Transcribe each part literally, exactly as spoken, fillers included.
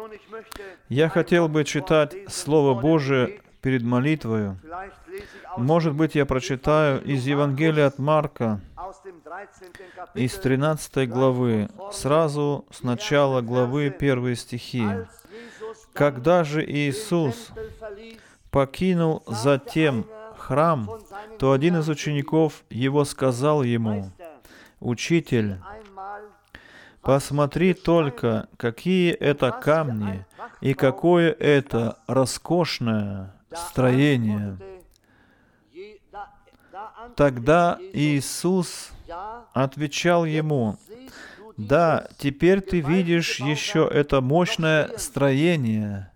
Я хотел бы читать Слово Божие перед молитвою. Может быть, я прочитаю из Евангелия от Марка, из тринадцатой главы, сразу с начала главы первые стихи. «Когда же Иисус покинул затем храм, то один из учеников Его сказал Ему: „Учитель, посмотри только, какие это камни и какое это роскошное строение“. Тогда Иисус отвечал ему: „Да, теперь ты видишь еще это мощное строение,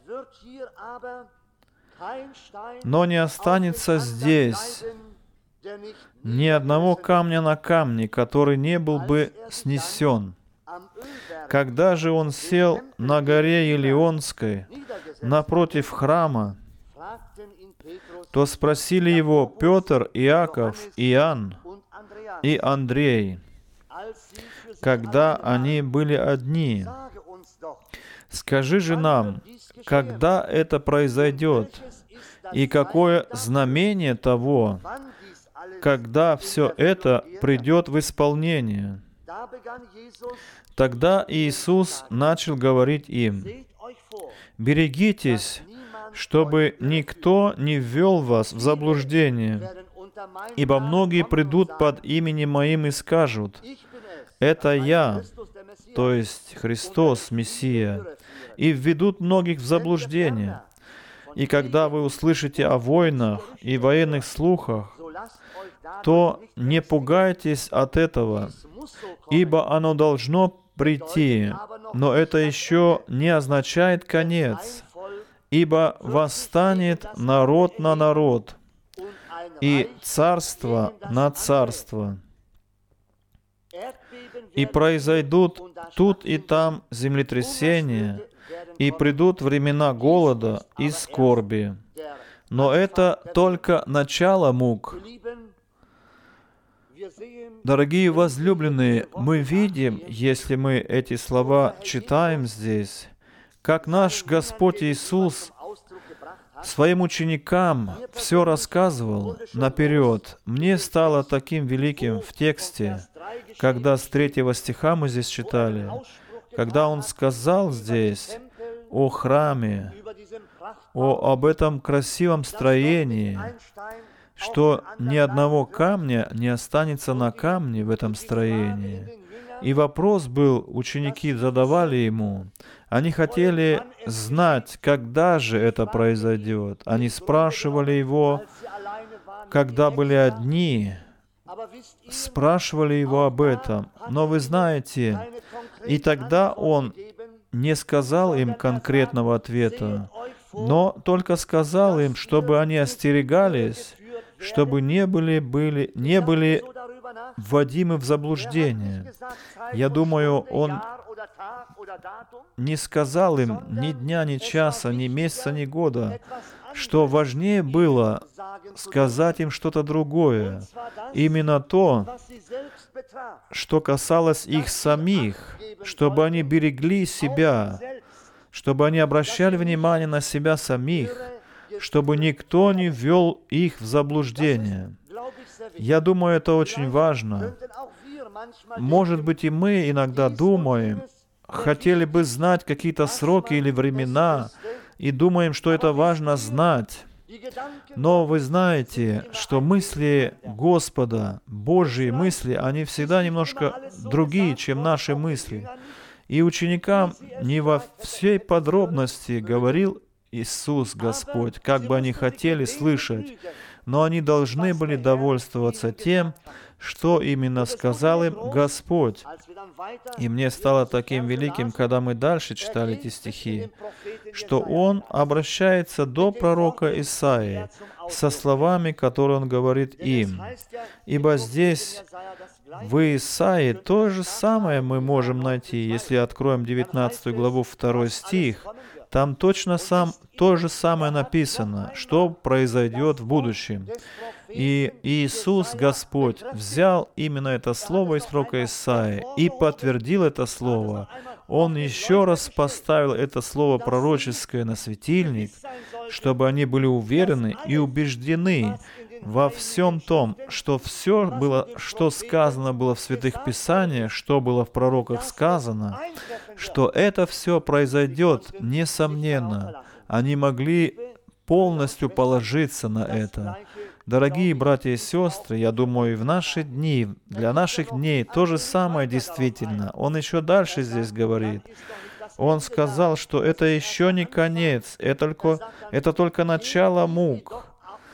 но не останется здесь ни одного камня на камне, который не был бы снесен“. Когда же он сел на горе Елеонской, напротив храма, то спросили его Петр, Иаков, Иоанн и Андрей, когда они были одни: „Скажи же нам, когда это произойдет, и какое знамение того, когда все это придет в исполнение?“ Тогда Иисус начал говорить им: „Берегитесь, чтобы никто не ввел вас в заблуждение, ибо многие придут под именем Моим и скажут: „Это Я“, то есть Христос, Мессия, и введут многих в заблуждение. И когда вы услышите о войнах и военных слухах, то не пугайтесь от этого, ибо оно должно прийти, но это еще не означает конец. Ибо восстанет народ на народ, и царство на царство. И произойдут тут и там землетрясения, и придут времена голода и скорби. Но это только начало мук“. Дорогие возлюбленные, мы видим, если мы эти слова читаем здесь, как наш Господь Иисус своим ученикам все рассказывал наперед. Мне стало таким великим в тексте, когда с третьего стиха мы здесь читали, когда Он сказал здесь о храме, о, об этом красивом строении, что ни одного камня не останется на камне в этом строении. И вопрос был, ученики задавали Ему, они хотели знать, когда же это произойдет. Они спрашивали Его, когда были одни, спрашивали Его об этом. Но вы знаете, и тогда Он не сказал им конкретного ответа, но только сказал им, чтобы они остерегались, чтобы не были, были, не были вводимы в заблуждение. Я думаю, Он не сказал им ни дня, ни часа, ни месяца, ни года, что важнее было сказать им что-то другое. Именно то, что касалось их самих, чтобы они берегли себя, чтобы они обращали внимание на себя самих, чтобы никто не ввел их в заблуждение. Я думаю, это очень важно. Может быть, и мы иногда думаем, хотели бы знать какие-то сроки или времена, и думаем, что это важно знать. Но вы знаете, что мысли Господа, Божьи мысли, они всегда немножко другие, чем наши мысли. И ученикам не во всей подробности говорил Иисус Господь, как бы они хотели слышать, но они должны были довольствоваться тем, что именно сказал им Господь. И мне стало таким великим, когда мы дальше читали эти стихи, что Он обращается до пророка Исаии со словами, которые Он говорит им. Ибо здесь в Исаии то же самое мы можем найти, если откроем девятнадцатую главу, второй стих. Там точно сам, то же самое написано, что произойдет в будущем. И Иисус, Господь, взял именно это слово из пророка Исаии и подтвердил это слово. Он еще раз поставил это слово пророческое на светильник, чтобы они были уверены и убеждены во всем том, что все было, что сказано было в Святых Писаниях, что было в пророках сказано, что это все произойдет, несомненно. Они могли полностью положиться на это. Дорогие братья и сестры, я думаю, и в наши дни, для наших дней то же самое действительно. Он еще дальше здесь говорит. Он сказал, что это еще не конец, это только, это только начало мук.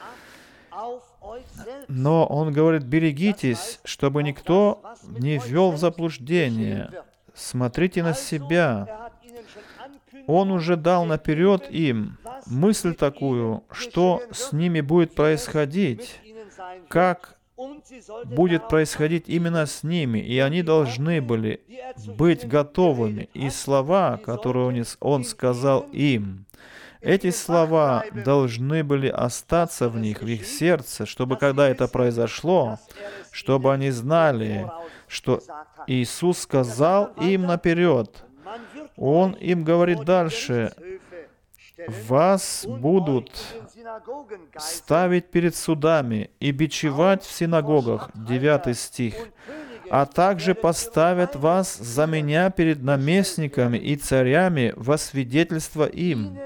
Но он говорит, берегитесь, чтобы никто не ввел в заблуждение. Смотрите на себя. Он уже дал наперед им мысль такую, что с ними будет происходить, как будет происходить именно с ними, и они должны были быть готовыми. И слова, которые он сказал им, эти слова должны были остаться в них, в их сердце, чтобы когда это произошло, чтобы они знали, что Иисус сказал им наперед. Он им говорит дальше, «Вас будут ставить перед судами и бичевать в синагогах», девятый стих, «а также поставят вас за меня перед наместниками и царями во свидетельство им».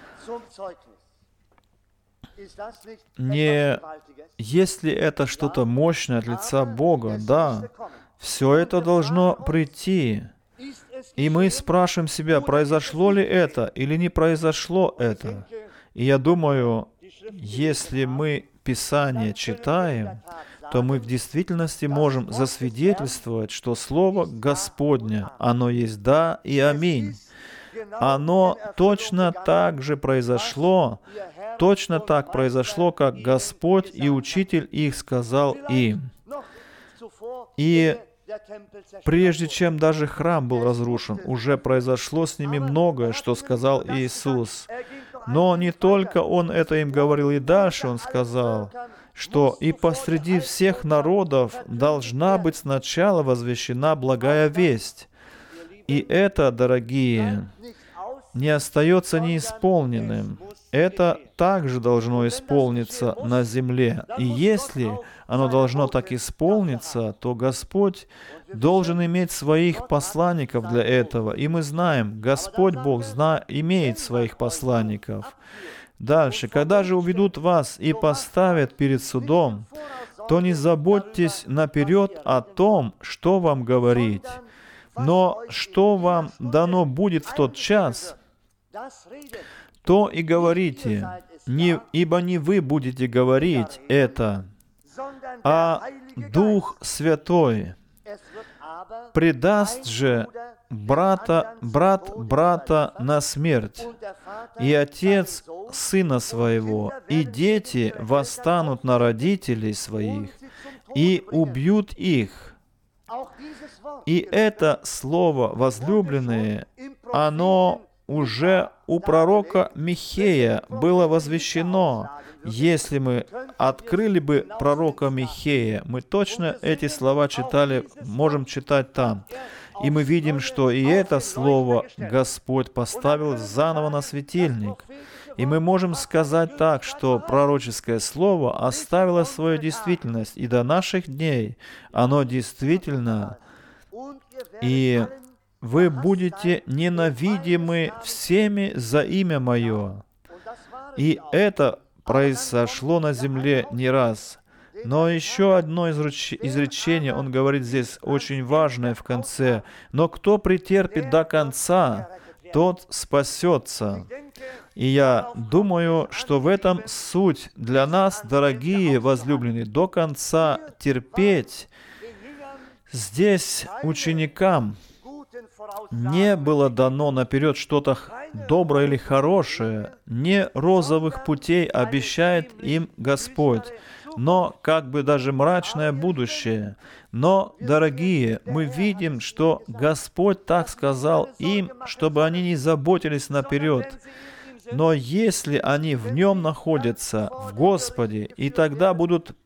Не если это что-то мощное от лица Бога, да, все это должно прийти. И мы спрашиваем себя, произошло ли это или не произошло это. И я думаю, если мы Писание читаем, то мы в действительности можем засвидетельствовать, что Слово Господне, оно есть «да» и «аминь». Оно точно так же произошло, точно так произошло, как Господь и Учитель их сказал им. И прежде чем даже храм был разрушен, уже произошло с ними многое, что сказал Иисус. Но не только Он это им говорил, и дальше Он сказал, что и посреди всех народов должна быть сначала возвещена благая весть. И это, дорогие, не остается неисполненным. Это также должно исполниться на земле. И если оно должно так исполниться, то Господь должен иметь своих посланников для этого. И мы знаем, Господь Бог зна, имеет своих посланников. Дальше, когда же уведут вас и поставят перед судом, то не заботьтесь наперед о том, что вам говорить. Но что вам дано будет в тот час, то и говорите, не, ибо не вы будете говорить это, а Дух Святой. Предаст же брата, брат брата на смерть, и отец сына своего, и дети восстанут на родителей своих, и убьют их. И это слово, возлюбленные, оно уже у пророка Михея было возвещено. Если мы открыли бы пророка Михея, мы точно эти слова читали, можем читать там. И мы видим, что и это слово Господь поставил заново на светильник. И мы можем сказать так, что пророческое слово оставило свою действительность, и до наших дней оно действительно. И вы будете ненавидимы всеми за имя Мое. И это произошло на земле не раз. Но еще одно изречение, он говорит здесь очень важное в конце. «Но кто претерпит до конца, тот спасется». И я думаю, что в этом суть для нас, дорогие возлюбленные, до конца терпеть. Здесь ученикам не было дано наперед что-то доброе или хорошее, не розовых путей обещает им Господь, но как бы даже мрачное будущее. Но, дорогие, мы видим, что Господь так сказал им, чтобы они не заботились наперед. Но если они в Нем находятся, в Господе, и тогда будут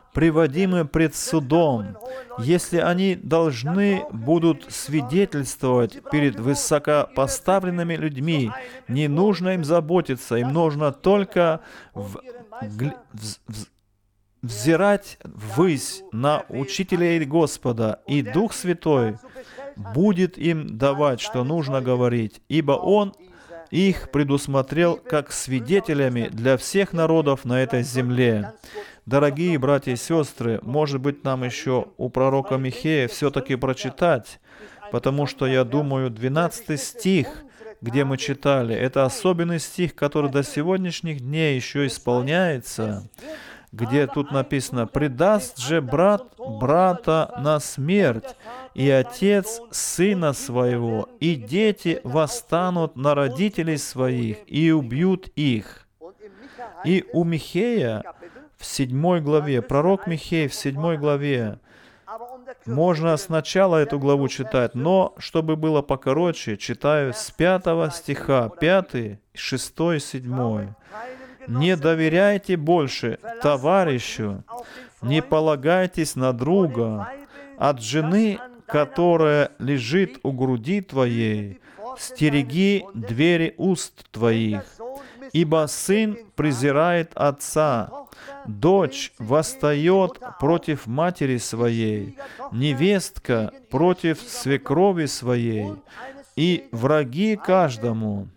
приводимы пред судом, если они должны будут свидетельствовать перед высокопоставленными людьми, не нужно им заботиться, им нужно только в, в, в, взирать ввысь на учителей Господа, и Дух Святой будет им давать, что нужно говорить, ибо Он их предусмотрел как свидетелями для всех народов на этой земле. Дорогие братья и сестры, может быть, нам еще у пророка Михея все-таки прочитать, потому что, я думаю, двенадцатый стих, где мы читали, это особенный стих, который до сегодняшних дней еще исполняется, где тут написано: «Предаст же брат брата на смерть, и отец сына своего, и дети восстанут на родителей своих, и убьют их». И у Михея в седьмой главе, пророк Михей в седьмой главе, можно сначала эту главу читать, но, чтобы было покороче, читаю с пятого стиха, пятый, шестой, седьмой. «Не доверяйте больше товарищу, не полагайтесь на друга, от жены, которая лежит у груди твоей, стереги двери уст твоих, ибо сын презирает отца, дочь восстает против матери своей, невестка против свекрови своей, и враги каждому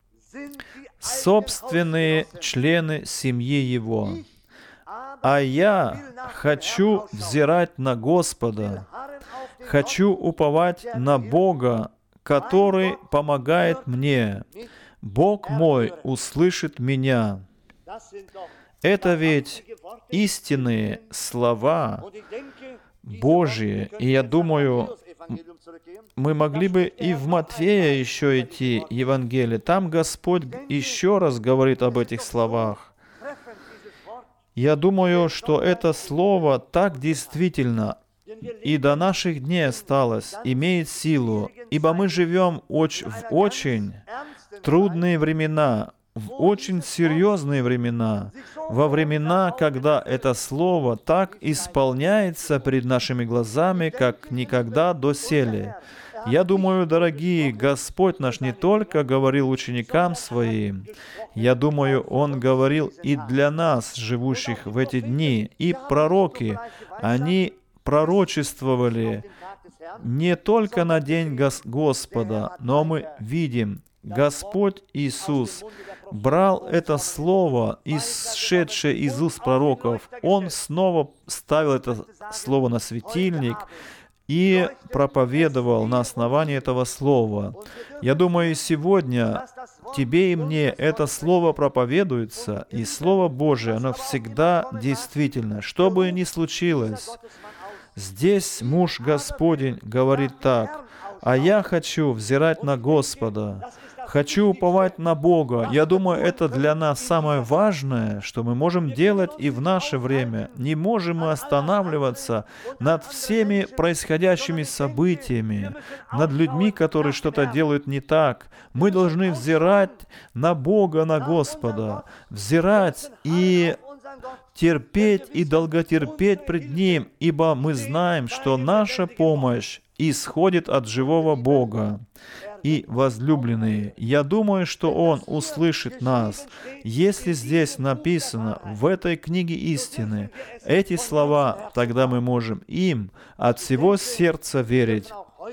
собственные члены семьи его. А я хочу взирать на Господа, хочу уповать на Бога, который помогает мне. Бог мой услышит меня». Это ведь истинные слова Божьи. И я думаю, мы могли бы и в Матфея еще идти, Евангелие. Там Господь еще раз говорит об этих словах. Я думаю, что это слово так действительно и до наших дней осталось, имеет силу, ибо мы живем оч- в очень трудные времена, в очень серьезные времена, во времена, когда это слово так исполняется перед нашими глазами, как никогда доселе. Я думаю, дорогие, Господь наш не только говорил ученикам Своим, я думаю, Он говорил и для нас, живущих в эти дни, и пророки, они пророчествовали не только на день Гос- Господа, но мы видим, Господь Иисус брал это слово, исшедшее из уст пророков, Он снова ставил это слово на светильник и проповедовал на основании этого слова. Я думаю, сегодня тебе и мне это слово проповедуется, и Слово Божие, оно всегда действительно. Что бы ни случилось, здесь муж Господень говорит так: «А я хочу взирать на Господа, хочу уповать на Бога». Я думаю, это для нас самое важное, что мы можем делать и в наше время. Не можем мы останавливаться над всеми происходящими событиями, над людьми, которые что-то делают не так. Мы должны взирать на Бога, на Господа, взирать и терпеть и долготерпеть пред Ним, ибо мы знаем, что наша помощь исходит от живого Бога. И, возлюбленные, я думаю, что Он услышит нас. Если здесь написано, в этой книге истины, эти слова, тогда мы можем им от всего сердца верить.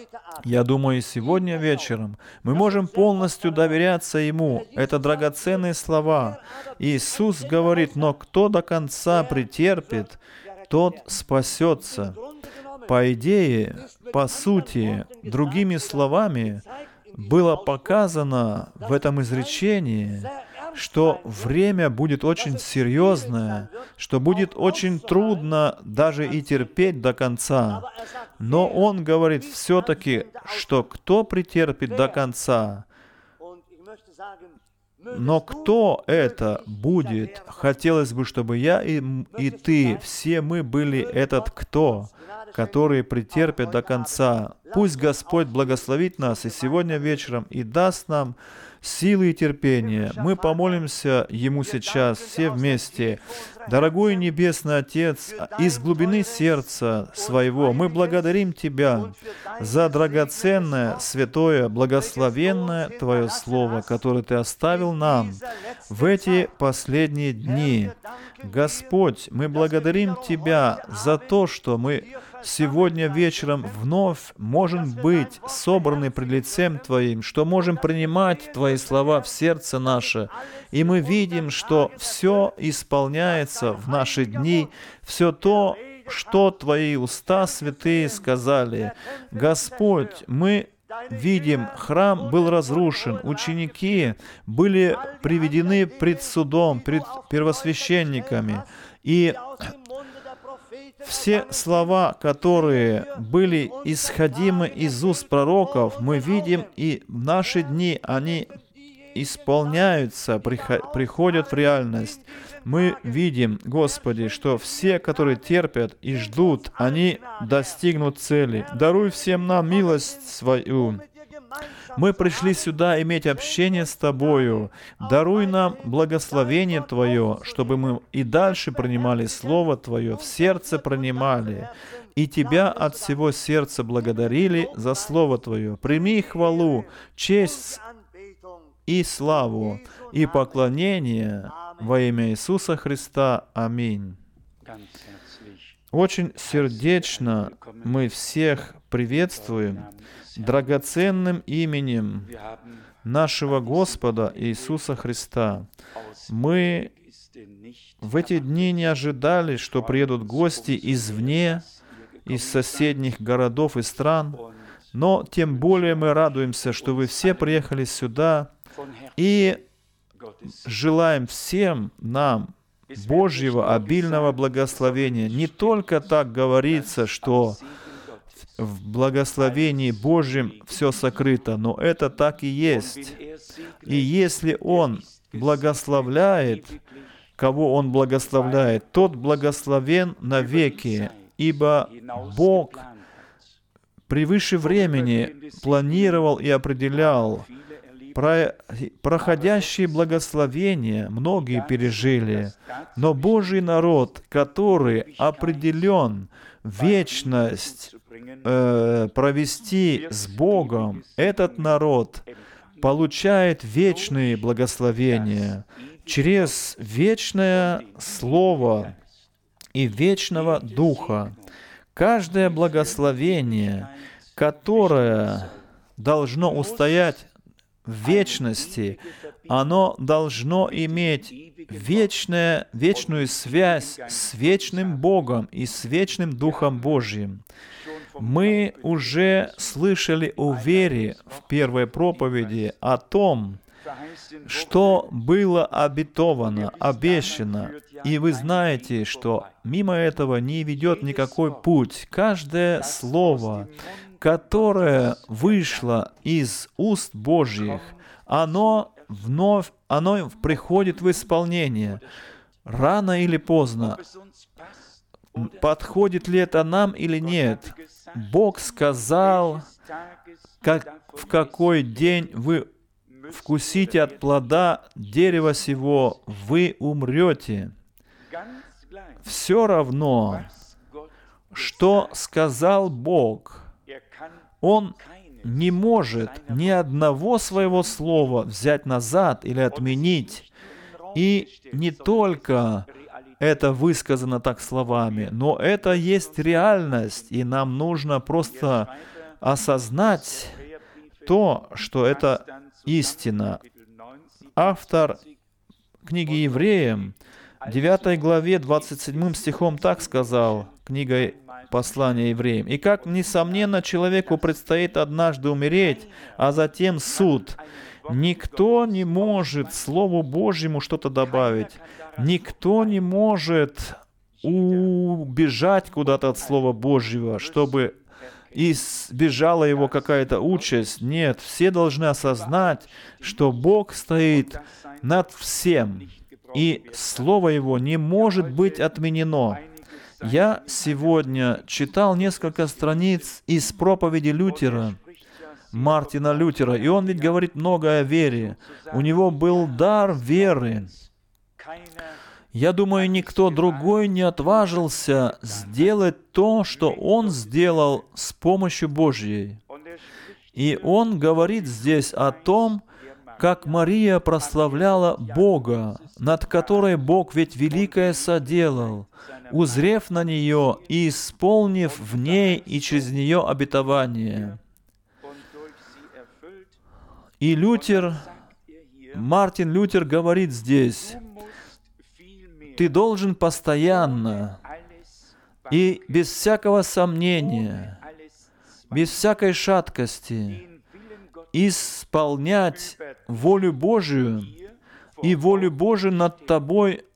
Я думаю, сегодня вечером мы можем полностью доверяться Ему. Это драгоценные слова. Иисус говорит: «Но кто до конца претерпит, тот спасется». По идее, по сути, другими словами, было показано в этом изречении, что время будет очень серьезное, что будет очень трудно даже и терпеть до конца. Но Он говорит все-таки, что кто претерпит до конца, но кто это будет? Хотелось бы, чтобы я и, и ты, все мы были этот кто, которые претерпят до конца. Пусть Господь благословит нас и сегодня вечером и даст нам силы и терпения. Мы помолимся Ему сейчас все вместе. Дорогой Небесный Отец, из глубины сердца своего мы благодарим Тебя за драгоценное, святое, благословенное Твое Слово, которое Ты оставил нам в эти последние дни. Господь, мы благодарим Тебя за то, что мы сегодня вечером вновь можем быть собраны пред лицем Твоим, что можем принимать Твои слова в сердце наше, и мы видим, что все исполняется в наши дни, все то, что Твои уста святые сказали. Господь, мы видим, храм был разрушен, ученики были приведены пред судом, пред первосвященниками, и все слова, которые были исходимы из уст пророков, мы видим, и в наши дни они исполняются, приходят в реальность. Мы видим, Господи, что все, которые терпят и ждут, они достигнут цели. Даруй всем нам милость Свою. Мы пришли сюда иметь общение с Тобою. Даруй нам благословение Твое, чтобы мы и дальше принимали Слово Твое, в сердце принимали, и Тебя от всего сердца благодарили за Слово Твое. Прими хвалу, честь и славу, и поклонение во имя Иисуса Христа. Аминь. Очень сердечно мы всех приветствуем драгоценным именем нашего Господа Иисуса Христа. Мы в эти дни не ожидали, что приедут гости извне, из соседних городов и стран, но тем более мы радуемся, что вы все приехали сюда, и желаем всем нам Божьего обильного благословения. Не только так говорится, что в благословении Божьем все сокрыто, но это так и есть. И если Он благословляет, кого Он благословляет, тот благословен навеки, ибо Бог превыше времени планировал и определял. Про, проходящие благословения многие пережили, но Божий народ, который определен вечность э, провести с Богом, этот народ получает вечные благословения через вечное Слово и вечного Духа. Каждое благословение, которое должно устоять в вечности, оно должно иметь вечное, вечную связь с вечным Богом и с вечным Духом Божьим. Мы уже слышали о вере в первой проповеди, о том, что было обетовано, обещано. И вы знаете, что мимо этого не ведет никакой путь. Каждое слово, которое вышло из уст Божьих, оно вновь, оно приходит в исполнение. Рано или поздно. Подходит ли это нам или нет? Бог сказал, как, в какой день вы вкусите от плода дерева сего, вы умрете. Все равно, что сказал Бог, Он не может ни одного своего слова взять назад или отменить. И не только это высказано так словами, но это есть реальность, и нам нужно просто осознать то, что это истина. Автор книги Евреям, девятой главе, двадцать седьмым стихом так сказал, книга послания Евреям: «И как, несомненно, человеку предстоит однажды умереть, а затем суд, никто не может Слову Божьему что-то добавить, никто не может убежать куда-то от Слова Божьего, чтобы избежала его какая-то участь. Нет, все должны осознать, что Бог стоит над всем, и Слово Его не может быть отменено». Я сегодня читал несколько страниц из проповеди Лютера, Мартина Лютера. И он ведь говорит много о вере. У него был дар веры. Я думаю, никто другой не отважился сделать то, что он сделал с помощью Божьей. И он говорит здесь о том, как Мария прославляла Бога, над которой Бог ведь великое соделал, узрев на нее и исполнив в ней и через нее обетование. И Лютер, Мартин Лютер говорит здесь: ты должен постоянно и без всякого сомнения, без всякой шаткости исполнять волю Божию и волю Божию над тобой,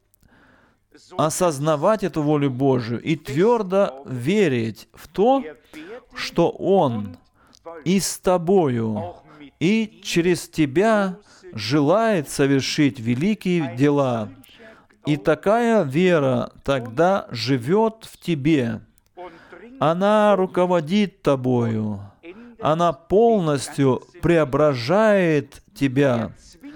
осознавать эту волю Божию и твердо верить в то, что Он и с тобою, и через тебя желает совершить великие дела. И такая вера тогда живет в тебе. Она руководит тобою. Она полностью преображает тебя.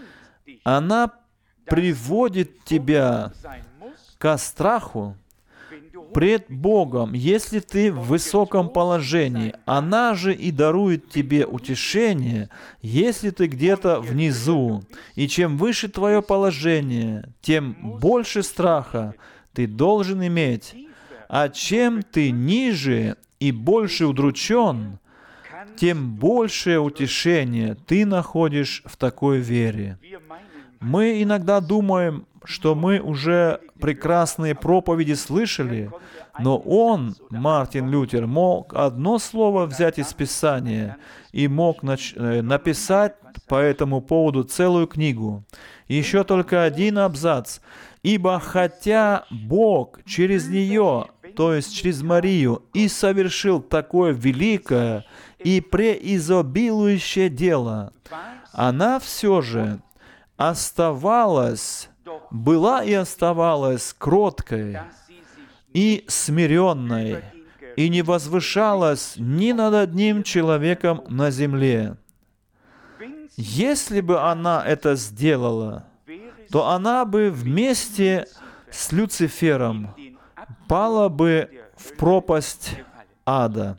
Она приводит тебя ко страху пред Богом, если ты в высоком положении. Она же и дарует тебе утешение, если ты где-то внизу. И чем выше твое положение, тем больше страха ты должен иметь. А чем ты ниже и больше удручен, тем большее утешение ты находишь в такой вере. Мы иногда думаем, что мы уже прекрасные проповеди слышали, но он, Мартин Лютер, мог одно слово взять из Писания и мог нач- написать по этому поводу целую книгу. Еще только один абзац. «Ибо хотя Бог через нее, то есть через Марию, и совершил такое великое и преизобилующее дело, она все же оставалась, была и оставалась кроткой и смиренной, и не возвышалась ни над одним человеком на земле. Если бы она это сделала, то она бы вместе с Люцифером пала бы в пропасть ада».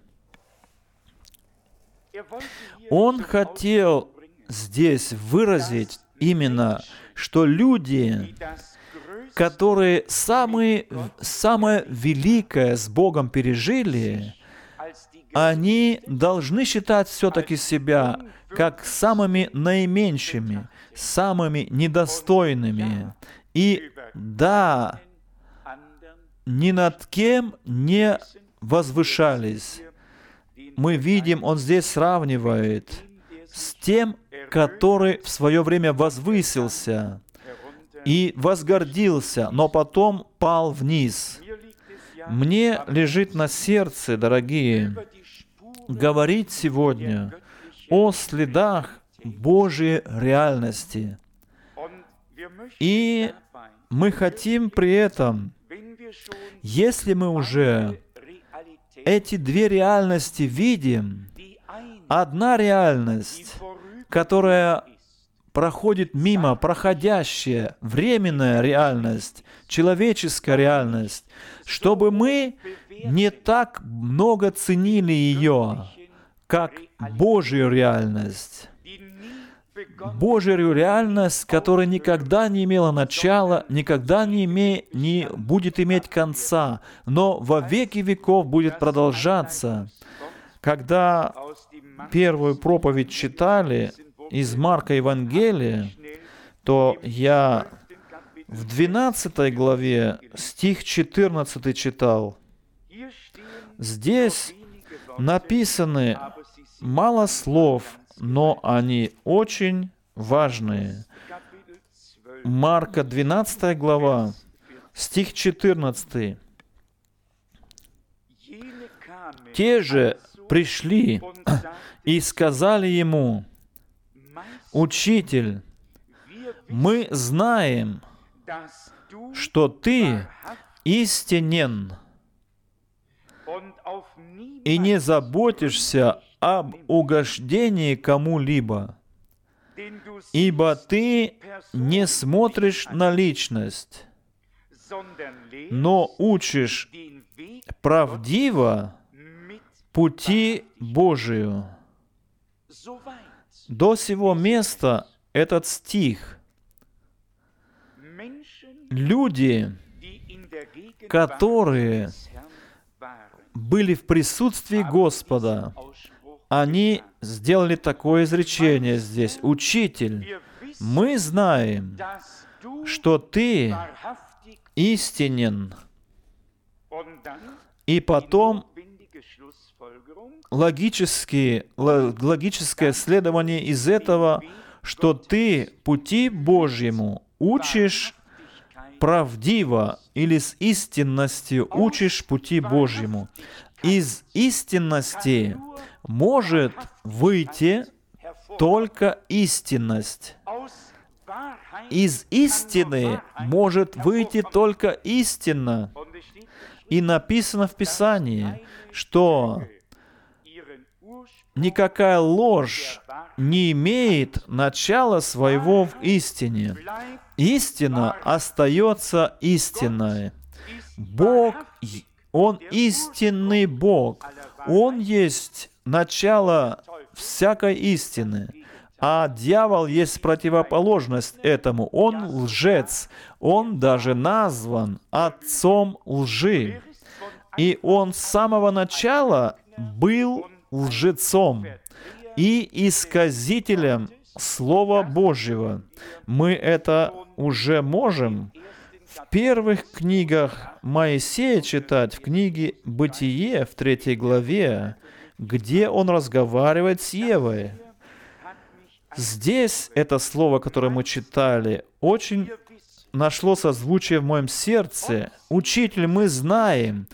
Он хотел здесь выразить именно, что люди, которые самые, самое великое с Богом пережили, они должны считать все-таки себя как самыми наименьшими, самыми недостойными. И да, ни над кем не возвышались. Мы видим, он здесь сравнивает с тем, который в свое время возвысился и возгордился, но потом пал вниз. Мне лежит на сердце, дорогие, говорить сегодня о следах Божьей реальности. И мы хотим при этом, если мы уже эти две реальности видим, одна реальность, которая проходит мимо, проходящая, временная реальность, человеческая реальность, чтобы мы не так много ценили ее, как Божью реальность. Божью реальность, которая никогда не имела начала, никогда не, име, не будет иметь конца, но во веки веков будет продолжаться. Когда первую проповедь читали из Марка Евангелия, то я в двенадцатой главе стих четырнадцатый читал. Здесь написаны мало слов, но они очень важные. Марка двенадцатая глава, стих четырнадцатый. «Те же пришли и сказали ему: Учитель, мы знаем, что ты истинен и не заботишься об угождении кому-либо, ибо ты не смотришь на личность, но учишь правдиво пути Божию. До сего места этот стих. Люди, которые были в присутствии Господа, они сделали такое изречение здесь. «Учитель, мы знаем, что ты истинен». И потом логические, логическое следование из этого, что ты пути Божьему учишь правдиво или с истинностью учишь пути Божьему. Из истинности может выйти только истинность. Из истины может выйти только истина. И написано в Писании, что никакая ложь не имеет начала своего в истине. Истина остается истинной. Бог, Он истинный Бог. Он есть начало всякой истины. А дьявол есть противоположность этому. Он лжец. Он даже назван отцом лжи. И он с самого начала был лжецом и исказителем Слова Божьего. Мы это уже можем в первых книгах Моисея читать, в книге «Бытие» в третьей главе, где он разговаривает с Евой. Здесь это слово, которое мы читали, очень нашло созвучие в моем сердце. «Учитель, мы знаем»,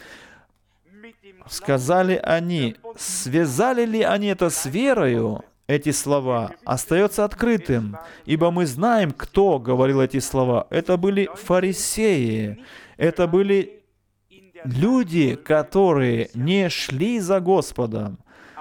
сказали они. Связали ли они это с верою? Эти слова остается открытым, ибо мы знаем, кто говорил эти слова. Это были фарисеи, это были люди, которые не шли за Господом.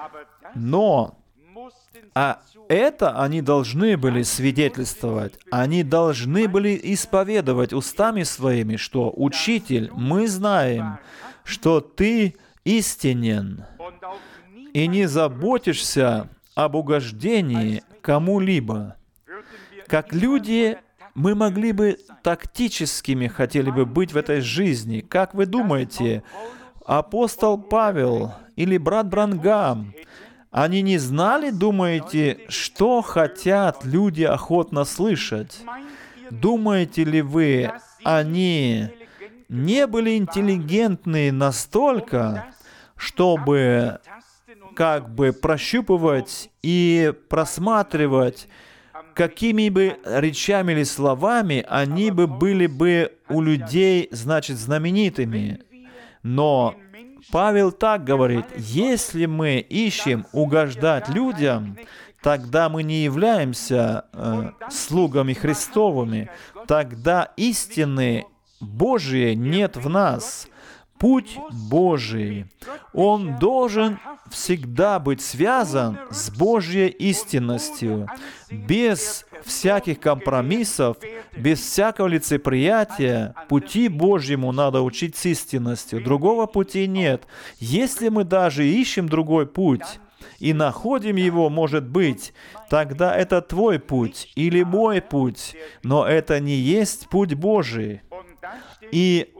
Но а это они должны были свидетельствовать, они должны были исповедовать устами своими, что «Учитель, мы знаем, что ты истинен, и не заботишься об угождении кому-либо». Как люди, мы могли бы тактическими хотели бы быть в этой жизни. Как вы думаете, апостол Павел или брат Бранхам, они не знали, думаете, что хотят люди охотно слышать? Думаете ли вы, они не были интеллигентны настолько, чтобы как бы прощупывать и просматривать, какими бы речами или словами они бы были бы у людей, значит, знаменитыми. Но Павел так говорит: если мы ищем угождать людям, тогда мы не являемся э, слугами Христовыми, тогда истины Божьей нет в нас. Путь Божий, он должен всегда быть связан с Божьей истинностью, без всяких компромиссов, без всякого лицеприятия. Пути Божьему надо учить с истинностью, другого пути нет. Если мы даже ищем другой путь и находим его, может быть, тогда это твой путь или мой путь, но это не есть путь Божий. И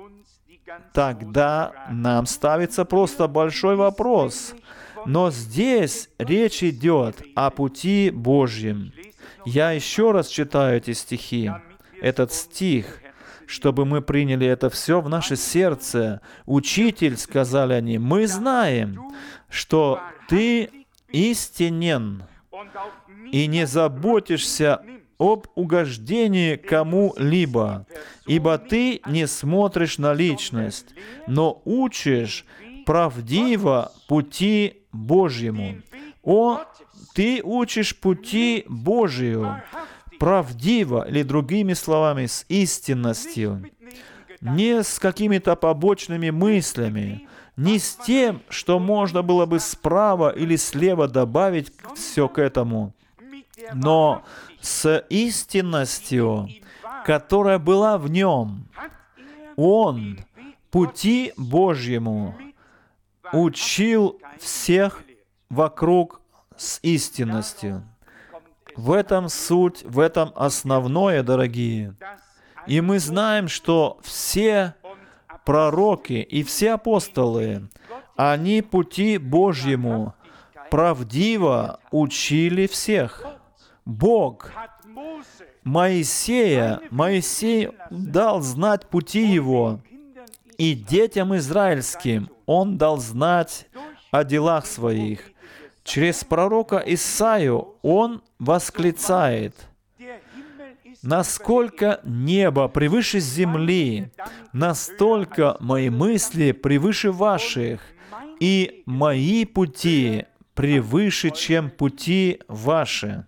тогда нам ставится просто большой вопрос. Но здесь речь идет о пути Божьем. Я еще раз читаю эти стихи, этот стих, чтобы мы приняли это все в наше сердце. «Учитель, — сказали они, — мы знаем, что ты истинен и не заботишься об угождении кому-либо, ибо ты не смотришь на личность, но учишь правдиво пути Божьему». О, ты учишь пути Божию правдиво, или другими словами, с истинностью, не с какими-то побочными мыслями, не с тем, что можно было бы справа или слева добавить все к этому, но с истинностью, которая была в нем. Он пути Божьему учил всех вокруг с истинностью. В этом суть, в этом основное, дорогие. И мы знаем, что все пророки и все апостолы, они пути Божьему правдиво учили всех. Бог Моисея, Моисей дал знать пути его, и детям израильским он дал знать о делах своих. Через пророка Исаию он восклицает: «Насколько небо превыше земли, настолько мои мысли превыше ваших, и мои пути превыше, чем пути ваши».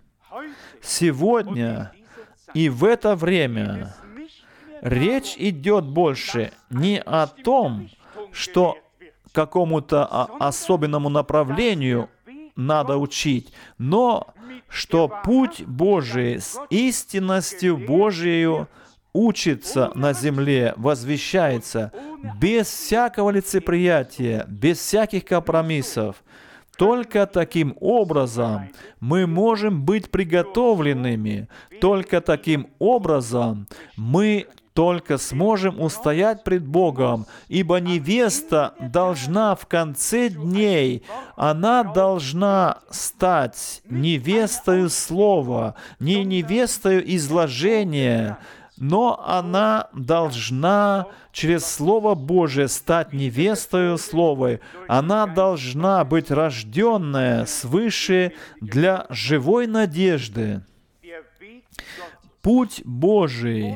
Сегодня и в это время речь идет больше не о том, что какому-то особенному направлению надо учить, но что путь Божий с истинностью Божией учится на земле, возвещается без всякого лицеприятия, без всяких компромиссов. Только таким образом мы можем быть приготовленными. Только таким образом мы только сможем устоять пред Богом, ибо невеста должна в конце дней, она должна стать невестою слова, не невестою изложения, но она должна через Слово Божие стать невестою Слова. Она должна быть рожденная свыше для живой надежды. Путь Божий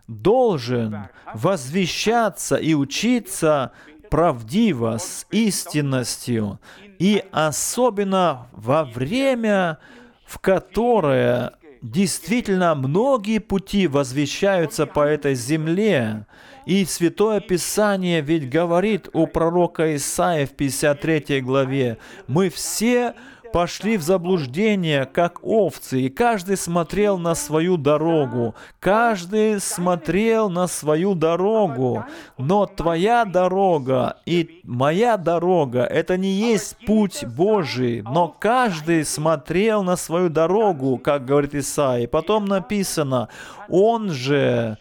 должен возвещаться и учиться правдиво, с истинностью, и особенно во время, в которое действительно многие пути возвещаются по этой земле. И Святое Писание ведь говорит у пророка Исаии в пятьдесят третьей главе: «Мы все пошли в заблуждение, как овцы, и каждый смотрел на свою дорогу». Каждый смотрел на свою дорогу. Но твоя дорога и моя дорога — это не есть путь Божий. Но каждый смотрел на свою дорогу, как говорит Исаия. Потом написано: «Он же,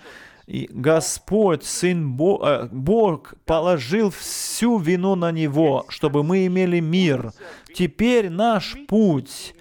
Господь, Сын Бог, Бог, положил всю вину на Него, чтобы мы имели мир». Теперь наш путь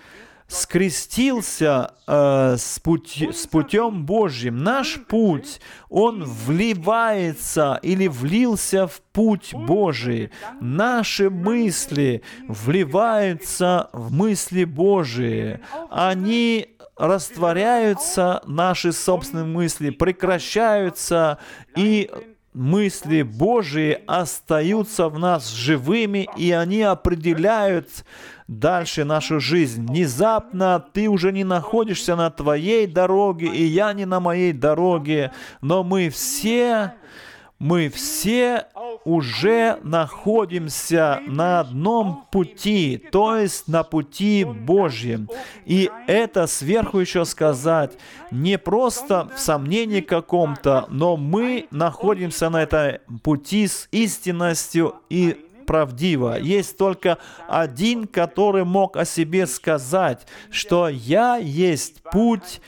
скрестился э, с, путь, с путем Божьим. Наш путь, он вливается или влился в путь Божий. Наши мысли вливаются в мысли Божии. Они растворяются, наши собственные мысли прекращаются, и мысли Божии остаются в нас живыми, и они определяют дальше нашу жизнь. Внезапно ты уже не находишься на твоей дороге, и я не на моей дороге, но мы все, мы все уже находимся на одном пути, то есть на пути Божьем. И это сверху еще сказать, не просто в сомнении каком-то, но мы находимся на этом пути с истинностью и правдиво. Есть только один, который мог о себе сказать, что «Я есть путь,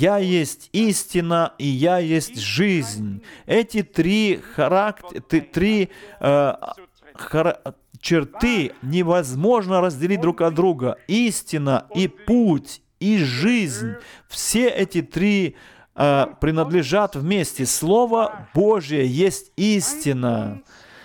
Я есть истина, и Я есть жизнь». Эти три, характер, три э, хар, черты невозможно разделить друг от друга. Истина и путь, и жизнь. Все эти три э, принадлежат вместе. Слово Божье есть истина.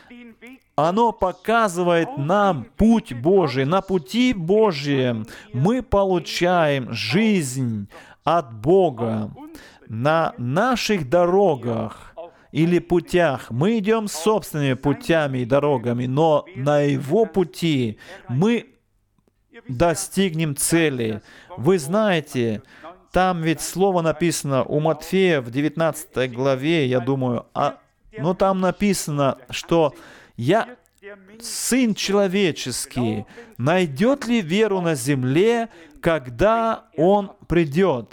Оно показывает нам путь Божий. На пути Божьем мы получаем жизнь от Бога. На наших дорогах или путях мы идем собственными путями и дорогами, но на Его пути мы достигнем цели. Вы знаете, там ведь слово написано у Матфея в девятнадцатой главе, я думаю, а, но там написано, что Я Сын человеческий найдет ли веру на земле, когда Он придет?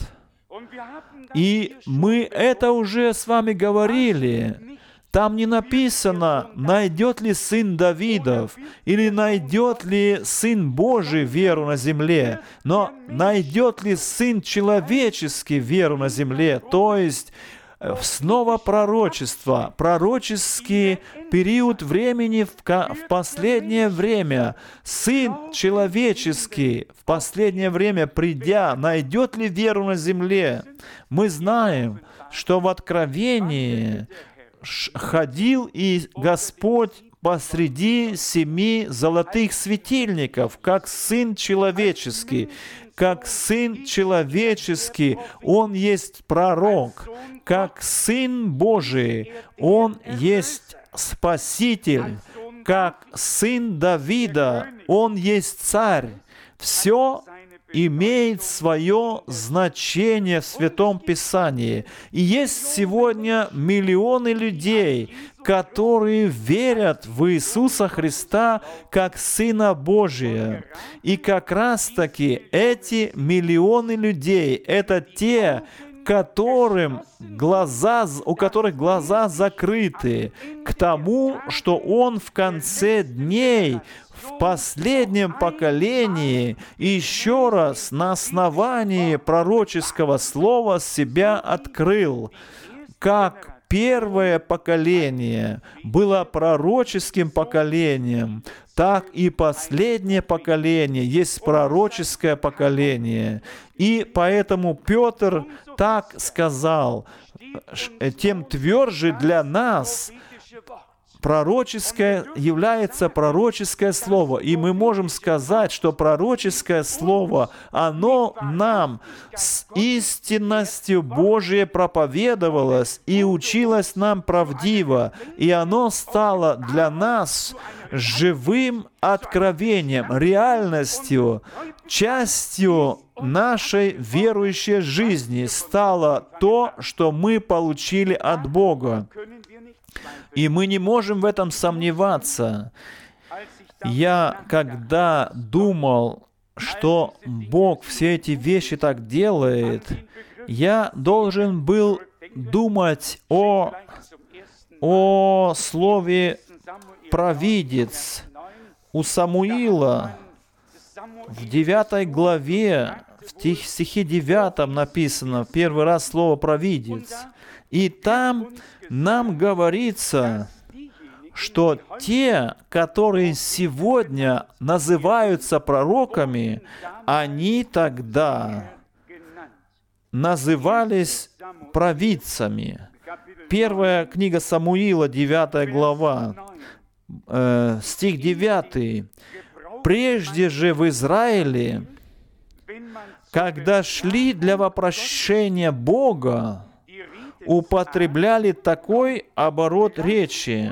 И мы это уже с вами говорили. Там не написано, найдет ли сын Давидов, или найдет ли сын Божий веру на земле, но найдет ли сын человеческий веру на земле, то есть снова пророчество, пророческий период времени в, в последнее время. Сын человеческий в последнее время придя, найдет ли веру на земле? Мы знаем, что в Откровении ходил и Господь посреди семи золотых светильников, как Сын человеческий. Как Сын человеческий, Он есть пророк. Как Сын Божий, Он есть Спаситель. Как Сын Давида, Он есть Царь. Все имеет свое значение в Святом Писании. И есть сегодня миллионы людей, которые верят в Иисуса Христа как Сына Божия. И как раз-таки эти миллионы людей — это те, которым глаза, у которых глаза закрыты к тому, что Он в конце дней, в последнем поколении, еще раз на основании пророческого слова себя открыл, как первое поколение было пророческим поколением, так и последнее поколение есть пророческое поколение. И поэтому Петр так сказал, тем тверже для нас пророческое является пророческое слово. И мы можем сказать, что пророческое слово, оно нам с истинностью Божией проповедовалось и училось нам правдиво. И оно стало для нас живым откровением, реальностью, частью нашей верующей жизни стало то, что мы получили от Бога. И мы не можем в этом сомневаться. Я, когда думал, что Бог все эти вещи так делает, я должен был думать о, о слове «провидец». У Самуила в девятой главе, в стихе девятом написано первый раз слово «провидец». И там нам говорится, что те, которые сегодня называются пророками, они тогда назывались провидцами. Первая книга Самуила, девятая глава, э, стих девятый. «Прежде же в Израиле, когда шли для вопрошения Бога, употребляли такой оборот речи: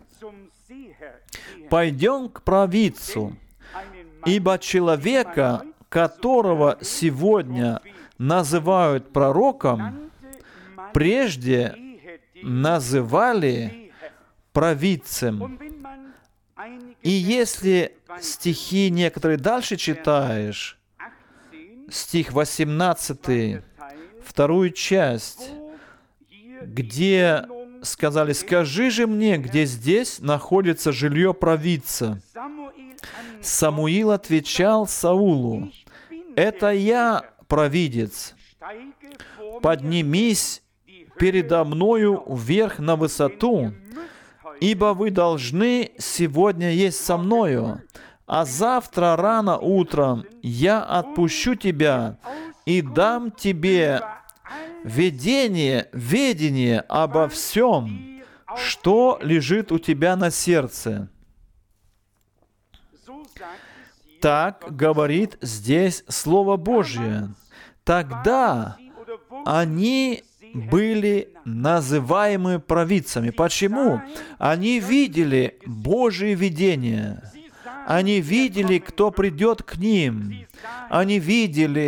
«Пойдем к провидцу, ибо человека, которого сегодня называют пророком, прежде называли провидцем». И если стихи некоторые дальше читаешь, стих восемнадцатый, вторую часть, где сказали: «Скажи же мне, где здесь находится жилье провидца». Самуил отвечал Саулу: «Это я, провидец. Поднимись передо мною вверх на высоту, ибо вы должны сегодня есть со мною, а завтра рано утром я отпущу тебя и дам тебе видение, ведение обо всем, что лежит у тебя на сердце». Так говорит здесь Слово Божье. Тогда они были называемы провидцами. Почему? Они видели Божие видение. Они видели, кто придет к ним. Они видели,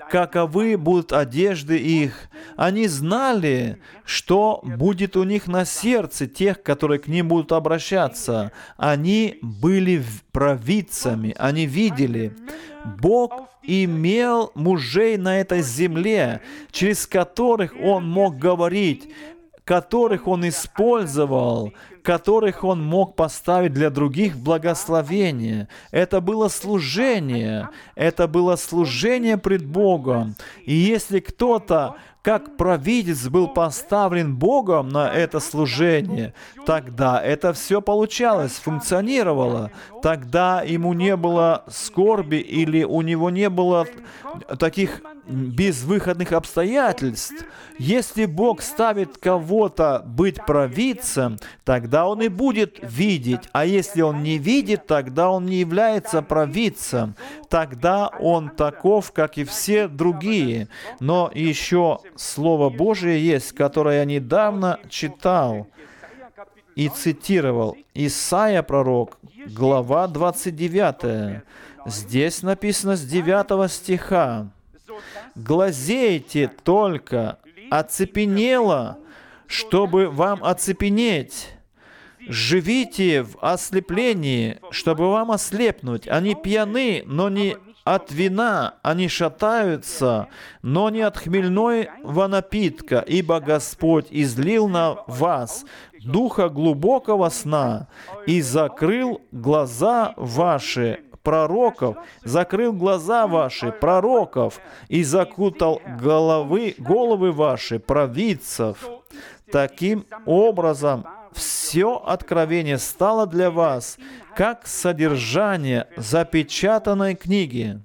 каковы будут одежды их. Они знали, что будет у них на сердце тех, которые к ним будут обращаться. Они были провидцами, они видели. Бог имел мужей на этой земле, через которых Он мог говорить, которых Он использовал, которых Он мог поставить для других благословения. Это было служение, это было служение пред Богом. И если кто-то, как провидец, был поставлен Богом на это служение, тогда это все получалось, функционировало. Тогда ему не было скорби или у него не было таких безвыходных обстоятельств. Если Бог ставит кого-то быть провидцем, тогда он и будет видеть. А если он не видит, тогда он не является провидцем. Тогда он таков, как и все другие. Но еще Слово Божие есть, которое я недавно читал и цитировал. Исайя пророк, глава двадцать девятая. Здесь написано с девятого стиха. «Глазейте только, оцепенело, чтобы вам оцепенеть. Живите в ослеплении, чтобы вам ослепнуть. Они пьяны, но не от вина, они шатаются, но не от хмельного напитка, ибо Господь излил на вас духа глубокого сна и закрыл глаза ваши, пророков, закрыл глаза ваши, пророков, и закутал головы, головы ваши, провидцев. Таким образом, все откровение стало для вас, как содержание запечатанной книги».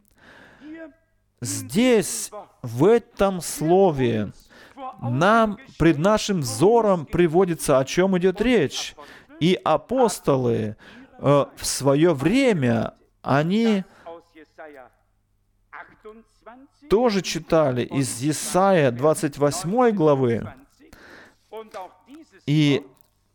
Здесь, в этом слове, нам, пред нашим взором приводится, о чем идет речь. И апостолы э, в свое время, они тоже читали из Исайя двадцать восьмой главы, и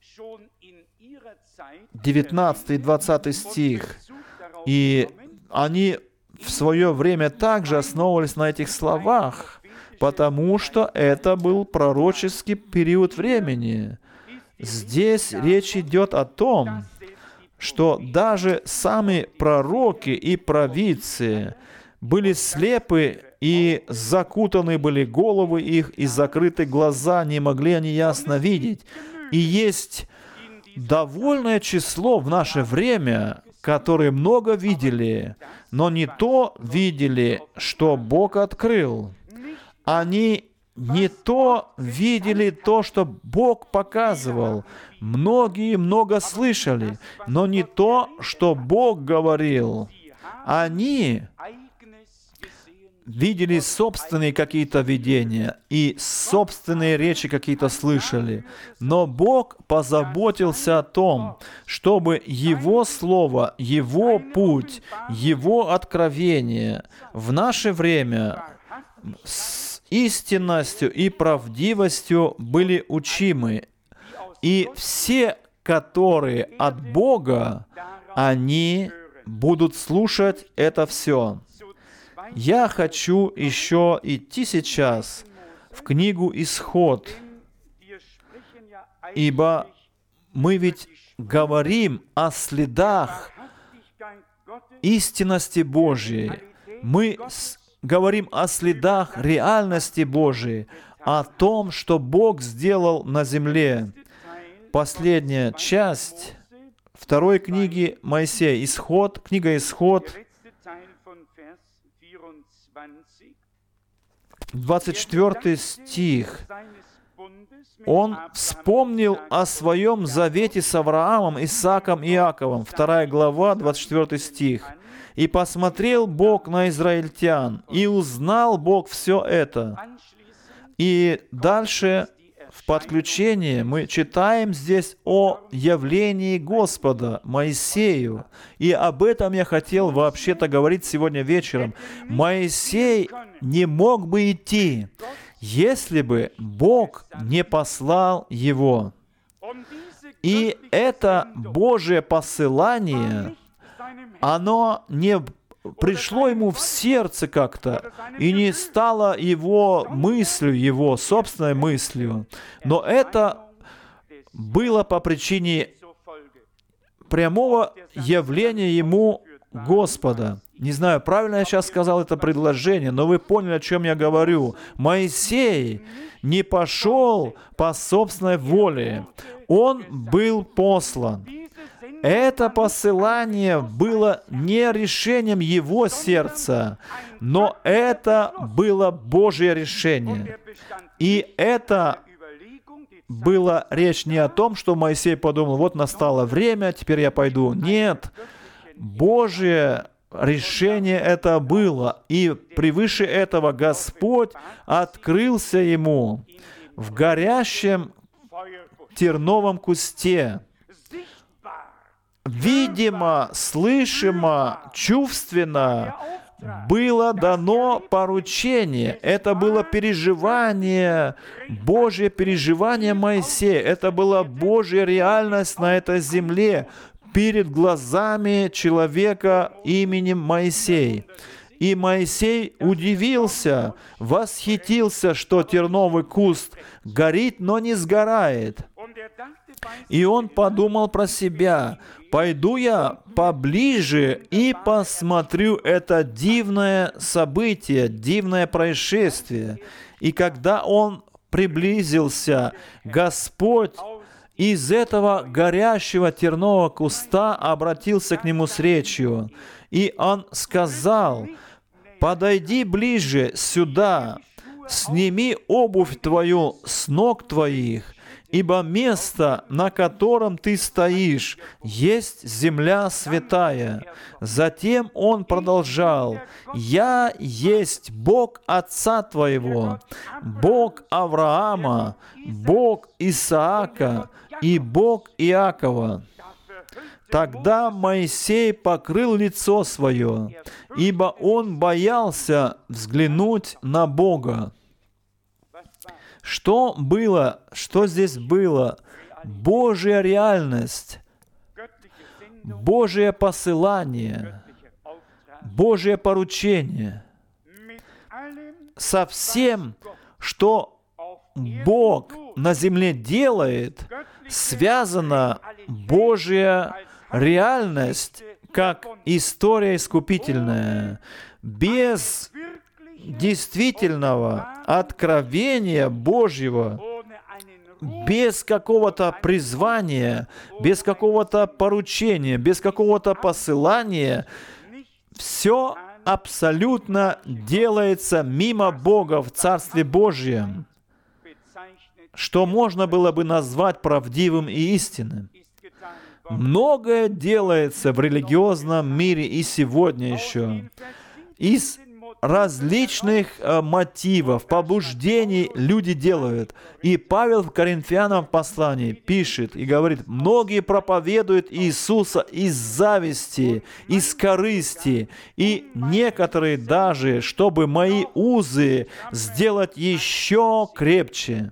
девятнадцатый и двадцатый стих. И они в свое время также основывались на этих словах, потому что это был пророческий период времени. Здесь речь идет о том, что даже сами пророки и провидцы были слепы, и закутаны были головы их, и закрыты глаза, не могли они ясно видеть. И есть довольное число в наше время, которые много видели, но не то видели, что Бог открыл. Они не то видели то, что Бог показывал. Многие много слышали, но не то, что Бог говорил. Они видели собственные какие-то видения и собственные речи какие-то слышали. Но Бог позаботился о том, чтобы Его Слово, Его путь, Его откровение в наше время с истинностью и правдивостью были учимы. И все, которые от Бога, они будут слушать это все. Я хочу еще идти сейчас в книгу «Исход», ибо мы ведь говорим о следах истинности Божьей. Мы говорим о следах реальности Божией, о том, что Бог сделал на земле. Последняя часть второй книги Моисея, Исход, книга «Исход», двадцать четвёртый стих. Он вспомнил о своем завете с Авраамом, Исааком и Иаковом. Вторая глава, двадцать четвёртый стих. «И посмотрел Бог на израильтян, и узнал Бог все это». И дальше в подключении мы читаем здесь о явлении Господа Моисею. И об этом я хотел вообще-то говорить сегодня вечером. Моисей не мог бы идти, если бы Бог не послал его. И это Божие посылание, оно не пришло ему в сердце как-то, и не стало его мыслью, его собственной мыслью. Но это было по причине прямого явления ему Господа. Не знаю, правильно я сейчас сказал это предложение, но вы поняли, о чем я говорю. Моисей не пошел по собственной воле. Он был послан. Это посылание было не решением его сердца, но это было Божье решение. И это была речь не о том, что Моисей подумал, вот настало время, теперь я пойду. Нет, Божье решение это было. И превыше этого Господь открылся ему в горящем терновом кусте. Видимо, слышимо, чувственно было дано поручение. Это было переживание, Божье переживание Моисея. Это была Божья реальность на этой земле перед глазами человека именем Моисей. И Моисей удивился, восхитился, что терновый куст горит, но не сгорает. И он подумал про себя, пойду я поближе и посмотрю это дивное событие, дивное происшествие. И когда он приблизился, Господь из этого горящего тернового куста обратился к нему с речью. И он сказал, подойди ближе сюда, сними обувь твою с ног твоих, ибо место, на котором ты стоишь, есть земля святая. Затем он продолжал, «Я есть Бог отца твоего, Бог Авраама, Бог Исаака и Бог Иакова». Тогда Моисей покрыл лицо свое, ибо он боялся взглянуть на Бога. Что было? Что здесь было? Божья реальность, Божье посылание, Божье поручение. Со всем, что Бог на земле делает, связана Божья реальность, как история искупительная. Без действительного откровения Божьего, без какого-то призвания, без какого-то поручения, без какого-то посылания, все абсолютно делается мимо Бога в Царстве Божьем, что можно было бы назвать правдивым и истинным. Многое делается в религиозном мире и сегодня еще. Из различных э, мотивов, побуждений люди делают. И Павел в Коринфянам послании пишет и говорит, многие проповедуют Иисуса из зависти, из корысти, и некоторые даже, чтобы мои узы сделать еще крепче.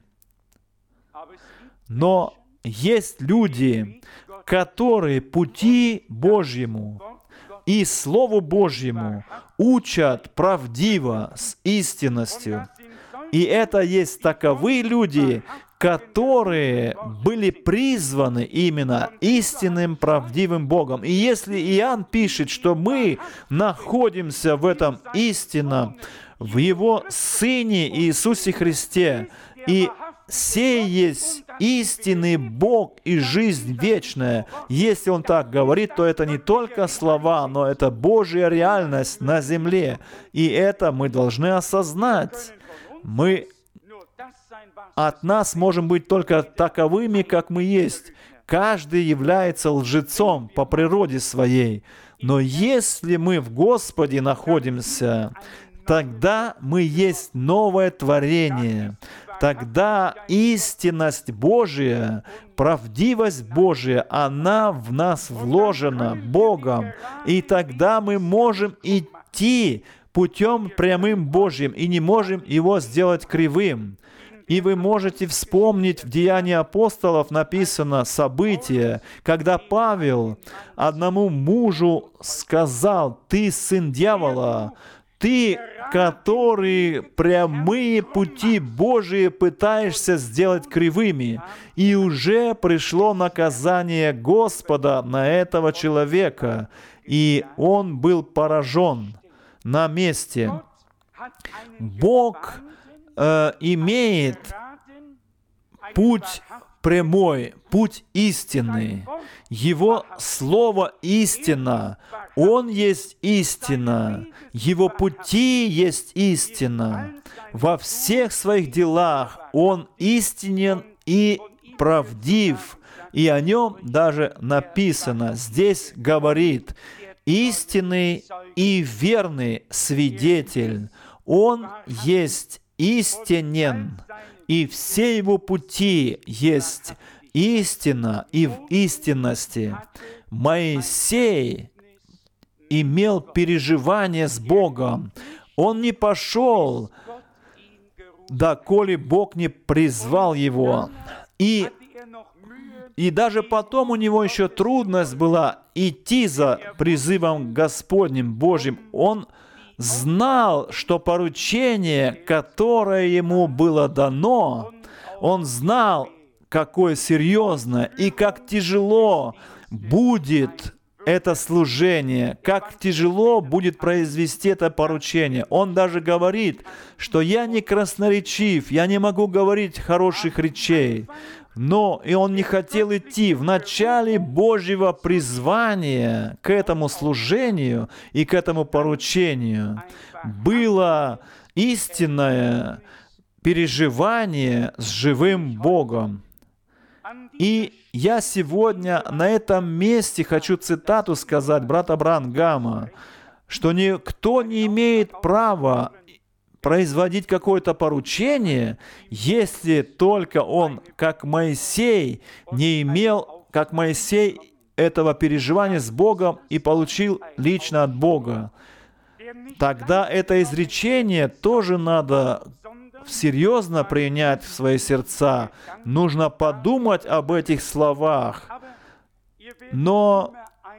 Но есть люди, которые пути Божьему и Слову Божьему учат правдиво, с истинностью. И это есть таковые люди, которые были призваны именно истинным, правдивым Богом. И если Иоанн пишет, что мы находимся в этом истинном, в Его Сыне Иисусе Христе, и сей есть истинный Бог и жизнь вечная. Если Он так говорит, то это не только слова, но это Божья реальность на земле. И это мы должны осознать. Мы от нас можем быть только таковыми, как мы есть. Каждый является лжецом по природе своей. Но если мы в Господе находимся, тогда мы есть новое творение. Тогда истинность Божия, правдивость Божия, она в нас вложена Богом. И тогда мы можем идти путем прямым Божьим и не можем его сделать кривым. И вы можете вспомнить, в Деянии апостолов написано событие, когда Павел одному мужу сказал: «Ты сын дьявола, ты, который прямые пути Божии пытаешься сделать кривыми, и уже пришло наказание Господа на этого человека». И он был поражен на месте. Бог э, имеет путь прямой, путь истинный. Его Слово истина. Он есть истина. Его пути есть истина. Во всех своих делах Он истинен и правдив. И о Нем даже написано, здесь говорит: истинный и верный свидетель. Он есть истинен, и все Его пути есть истина и в истинности. Моисей имел переживание с Богом. Он не пошел, доколе Бог не призвал его. И, и даже потом у него еще трудность была идти за призывом Господним Божьим. Он знал, что поручение, которое ему было дано, он знал, какое серьезное и как тяжело будет это служение, как тяжело будет произвести это поручение. Он даже говорит, что я не красноречив, я не могу говорить хороших речей. Но и он не хотел идти. В начале Божьего призвания к этому служению и к этому поручению было истинное переживание с живым Богом. И я сегодня на этом месте хочу цитату сказать брата Бранхама, что никто не имеет права производить какое-то поручение, если только он, как Моисей, не имел, как Моисей, этого переживания с Богом и получил лично от Бога. Тогда это изречение тоже надо серьезно принять в свои сердца. Нужно подумать об этих словах. Но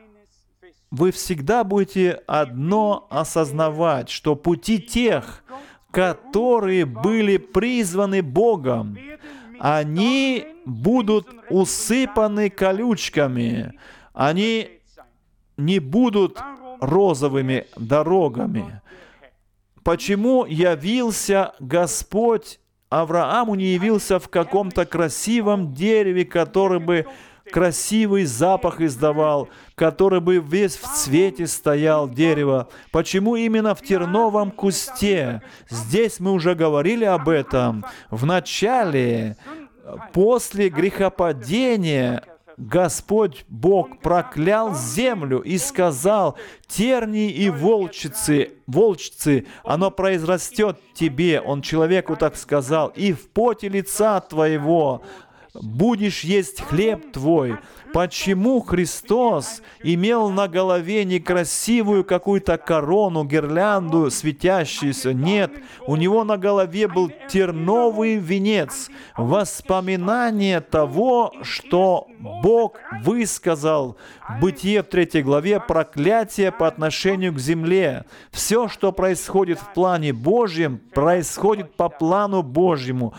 вы всегда будете одно осознавать, что пути тех, которые были призваны Богом, они будут усыпаны колючками, они не будут розовыми дорогами. Почему явился Господь Аврааму, не явился в каком-то красивом дереве, который бы красивый запах издавал, который бы весь в цвете стоял дерево? Почему именно в терновом кусте? Здесь мы уже говорили об этом. В начале, после грехопадения, Господь Бог проклял землю и сказал: тернии и волчицы, волчцы, оно произрастет тебе. Он человеку так сказал: и в поте лица твоего будешь есть хлеб твой. Почему Христос имел на голове некрасивую какую-то корону, гирлянду светящуюся? Нет, у него на голове был терновый венец, воспоминание того, что Бог высказал в Бытие в третьей главе, проклятие по отношению к земле. Все, что происходит в плане Божьем, происходит по плану Божьему.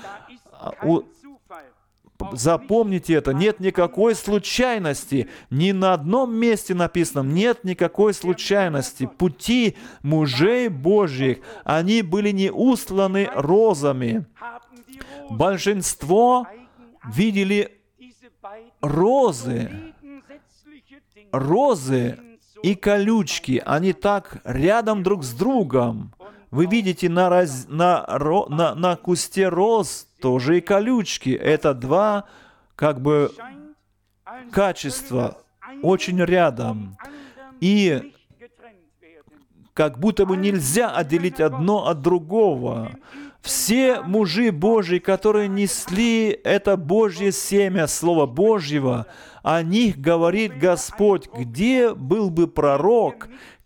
Запомните это, нет никакой случайности. Ни на одном месте написано, нет никакой случайности. Пути мужей Божьих, они были не устланы розами. Большинство видели розы, розы и колючки, они так рядом друг с другом. Вы видите на, раз, на, на, на кусте роз тоже и колючки. Это два, как бы, качества очень рядом. И как будто бы нельзя отделить одно от другого. Все мужи Божьи, которые несли это Божье семя, Слово Божьего, о них говорит Господь: где был бы пророк,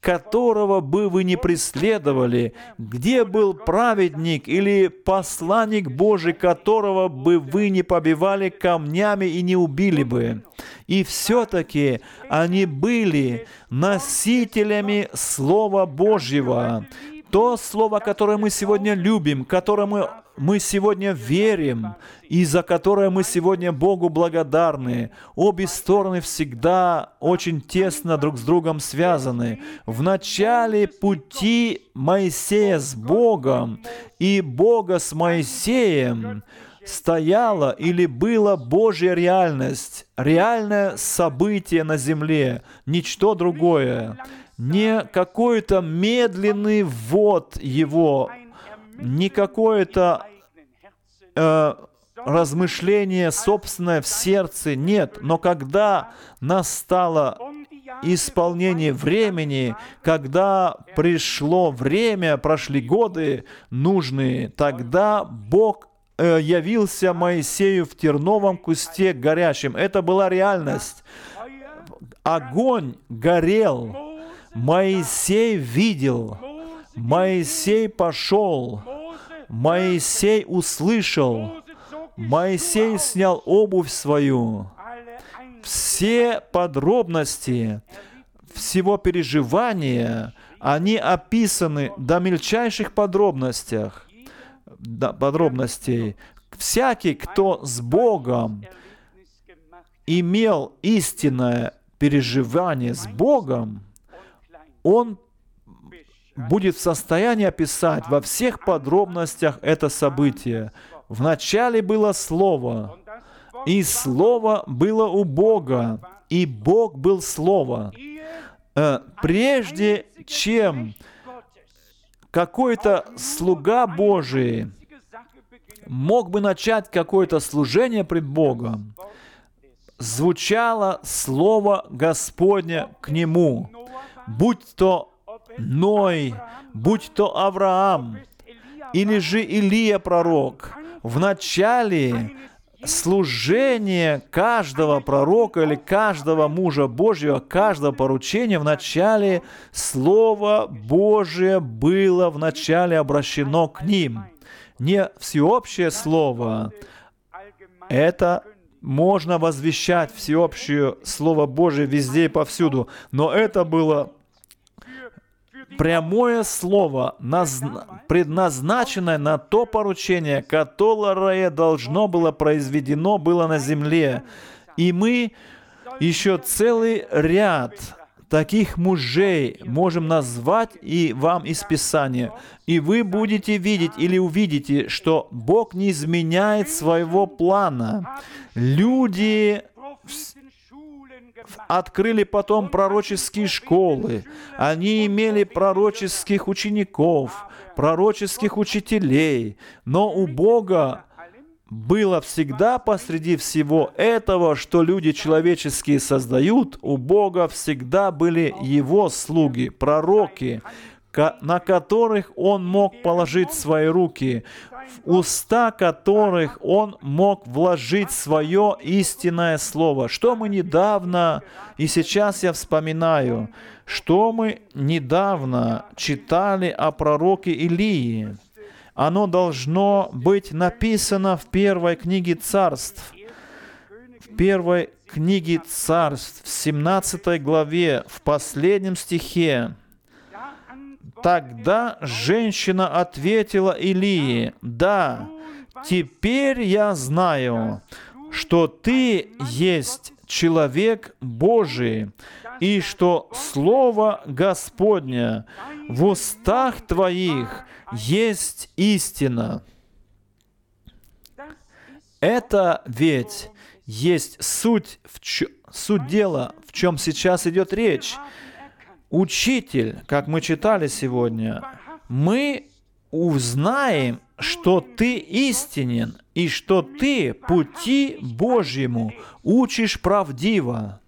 которого бы вы не преследовали, где был праведник или посланник Божий, которого бы вы не побивали камнями и не убили бы. И все-таки они были носителями Слова Божьего. То Слово, которое мы сегодня любим, которому мы сегодня верим, и за которое мы сегодня Богу благодарны. Обе стороны всегда очень тесно друг с другом связаны. В начале пути Моисея с Богом и Бога с Моисеем стояла или была Божья реальность, реальное событие на земле, ничто другое. Не какой-то медленный ввод его, не какое-то э, размышление собственное в сердце, нет. Но когда настало исполнение времени, когда пришло время, прошли годы нужные, тогда Бог э, явился Моисею в терновом кусте горящем. Это была реальность. Огонь горел. Моисей видел, Моисей пошел, Моисей услышал, Моисей снял обувь свою. Все подробности всего переживания, они описаны до мельчайших подробностях, до подробностей. Всякий, кто с Богом имел истинное переживание с Богом, он будет в состоянии описать во всех подробностях это событие. Вначале было Слово, и Слово было у Бога, и Бог был Слово. Прежде чем какой-то слуга Божий мог бы начать какое-то служение пред Богом, звучало Слово Господне к нему. Будь то Ной, будь то Авраам, или же Илия пророк. В начале служения каждого пророка или каждого мужа Божьего, каждого поручения, в начале Слово Божие было в начале обращено к ним. Не всеобщее Слово. Это можно возвещать всеобщее Слово Божие везде и повсюду, но это было прямое Слово, предназначенное на то поручение, которое должно было произведено было на земле. И мы еще целый ряд таких мужей можем назвать и вам из Писания. И вы будете видеть или увидите, что Бог не изменяет своего плана. Люди открыли потом пророческие школы. Они имели пророческих учеников, пророческих учителей. Но у Бога было всегда посреди всего этого, что люди человеческие создают, у Бога всегда были Его слуги, пророки, на которых Он мог положить свои руки, в уста которых Он мог вложить свое истинное слово. Что мы недавно, и сейчас я вспоминаю, что мы недавно читали о пророке Илии. Оно должно быть написано в первой книге Царств. В первой книге Царств, в семнадцатой главе, в последнем стихе. Тогда женщина ответила Илии: «Да, теперь я знаю, что ты есть человек Божий, и что Слово Господне в устах твоих есть истина». Это ведь есть суть, в ч... суть дела, в чем сейчас идет речь. Учитель, как мы читали сегодня, мы узнаем, что ты истинен, и что ты пути Божьему учишь правдиво.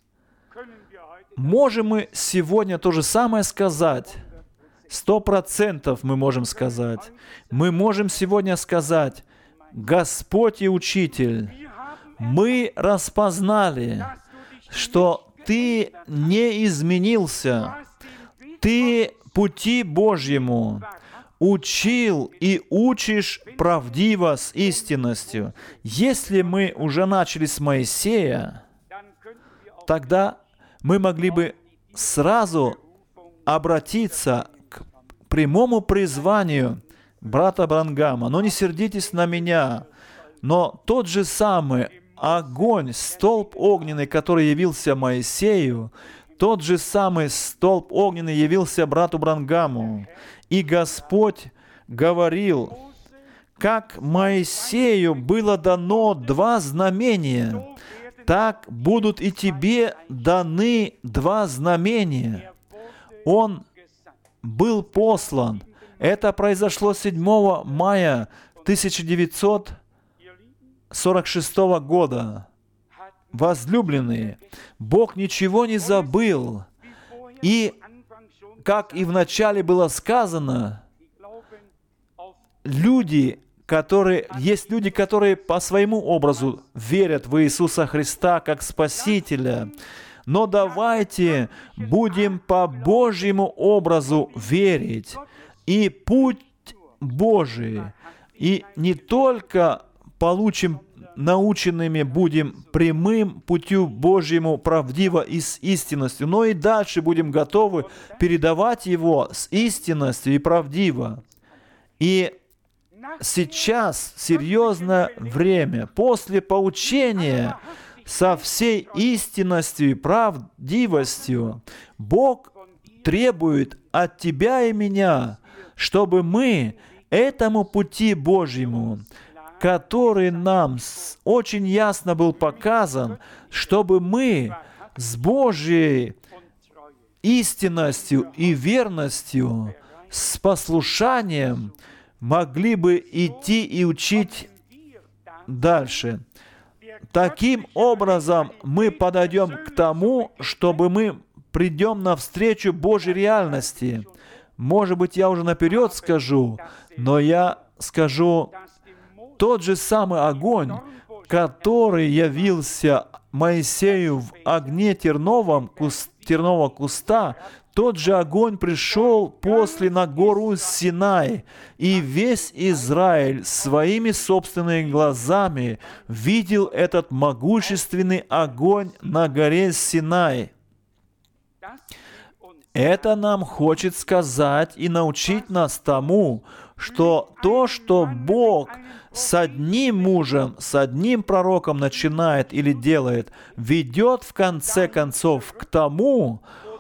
Можем мы сегодня то же самое сказать? Сто процентов мы можем сказать. Мы можем сегодня сказать: Господь и Учитель, мы распознали, что Ты не изменился. Ты пути Божьему учил и учишь правдиво с истинностью. Если мы уже начали с Моисея, тогда мы могли бы сразу обратиться к прямому призванию брата Бранхама. Но не сердитесь на меня, но тот же самый огонь, столб огненный, который явился Моисею, тот же самый столб огненный явился брату Бранхаму. И Господь говорил, как Моисею было дано два знамения, так будут и тебе даны два знамения. Он был послан. Это произошло седьмого мая тысяча девятьсот сорок шестого года. Возлюбленные, Бог ничего не забыл. И, как и вначале было сказано, люди, которые, есть люди, которые по своему образу верят в Иисуса Христа как Спасителя. Но давайте будем по Божьему образу верить. И путь Божий, и не только получим наученными будем прямым путю Божьему правдиво и с истинностью, но и дальше будем готовы передавать его с истинностью и правдиво. И сейчас серьезное время, после поучения со всей истинностью и правдивостью, Бог требует от тебя и меня, чтобы мы этому пути Божьему, который нам очень ясно был показан, чтобы мы с Божьей истинностью и верностью, с послушанием могли бы идти и учить дальше. Таким образом, мы подойдем к тому, чтобы мы придем навстречу Божьей реальности. Может быть, я уже наперед скажу, но я скажу, тот же самый огонь, который явился Моисею в огне терновом, куст, тернового куста, тот же огонь пришел после на гору Синай, и весь Израиль своими собственными глазами видел этот могущественный огонь на горе Синай. Это нам хочет сказать и научить нас тому, что то, что Бог с одним мужем, с одним пророком начинает или делает, ведет в конце концов к тому,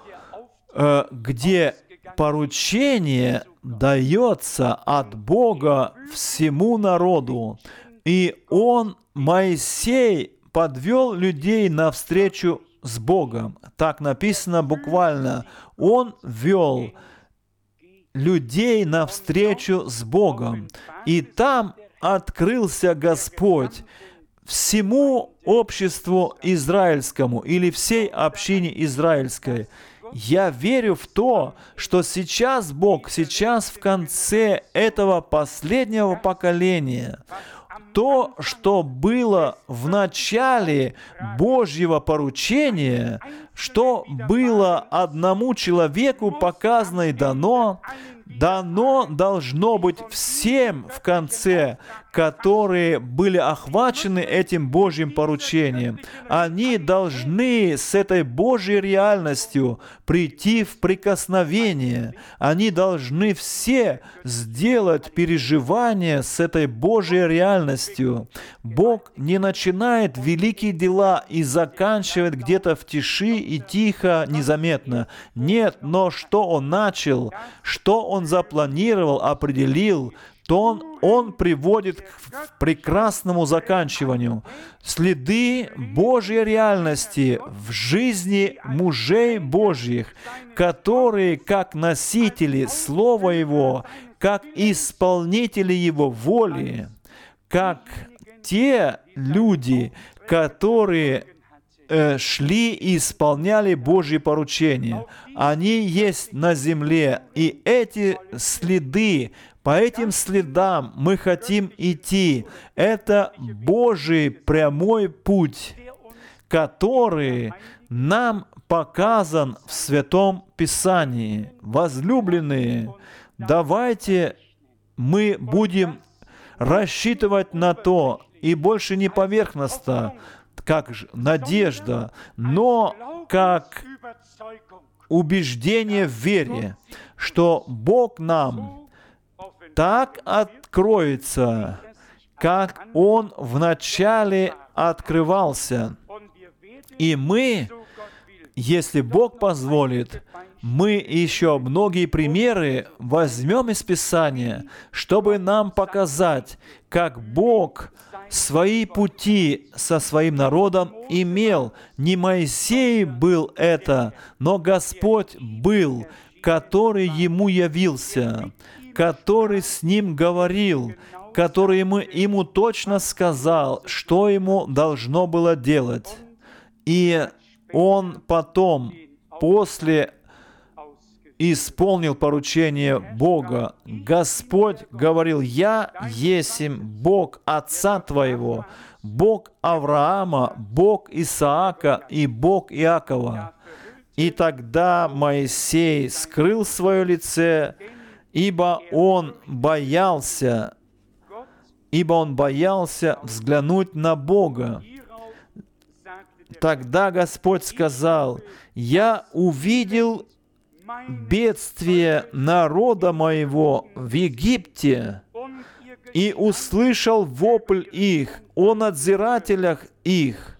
где поручение дается от Бога всему народу. И он, Моисей, подвел людей навстречу с Богом. Так написано буквально. Он вел людей навстречу с Богом. И там открылся Господь всему обществу израильскому или всей общине израильской. Я верю в то, что сейчас Бог, сейчас в конце этого последнего поколения, то, что было в начале Божьего поручения, что было одному человеку показано и дано, дано должно быть всем в конце, которые были охвачены этим Божьим поручением. Они должны с этой Божьей реальностью прийти в прикосновение. Они должны все сделать переживание с этой Божьей реальностью. Бог не начинает великие дела и заканчивает где-то в тиши и тихо, незаметно. Нет, но что Он начал, что Он запланировал, определил, то он, он приводит к прекрасному заканчиванию. Следы Божьей реальности в жизни мужей Божьих, которые как носители Слова Его, как исполнители Его воли, как те люди, которые э, шли и исполняли Божьи поручения. Они есть на земле, и эти следы, по этим следам мы хотим идти. Это Божий прямой путь, который нам показан в Святом Писании. Возлюбленные, давайте мы будем рассчитывать на то, и больше не поверхностно, как надежда, но как убеждение в вере, что Бог нам так откроется, как Он вначале открывался. И мы, если Бог позволит, мы еще многие примеры возьмем из Писания, чтобы нам показать, как Бог свои пути со своим народом имел. Не Моисей был это, но Господь был, который ему явился, который с ним говорил, который ему, ему точно сказал, что ему должно было делать. И он потом, после исполнил поручение Бога. Господь говорил: «Я есмь Бог Отца твоего, Бог Авраама, Бог Исаака и Бог Иакова». И тогда Моисей скрыл свое лице, ибо он боялся, ибо он боялся взглянуть на Бога. Тогда Господь сказал: «Я увидел бедствие народа моего в Египте и услышал вопль их о надзирателях их.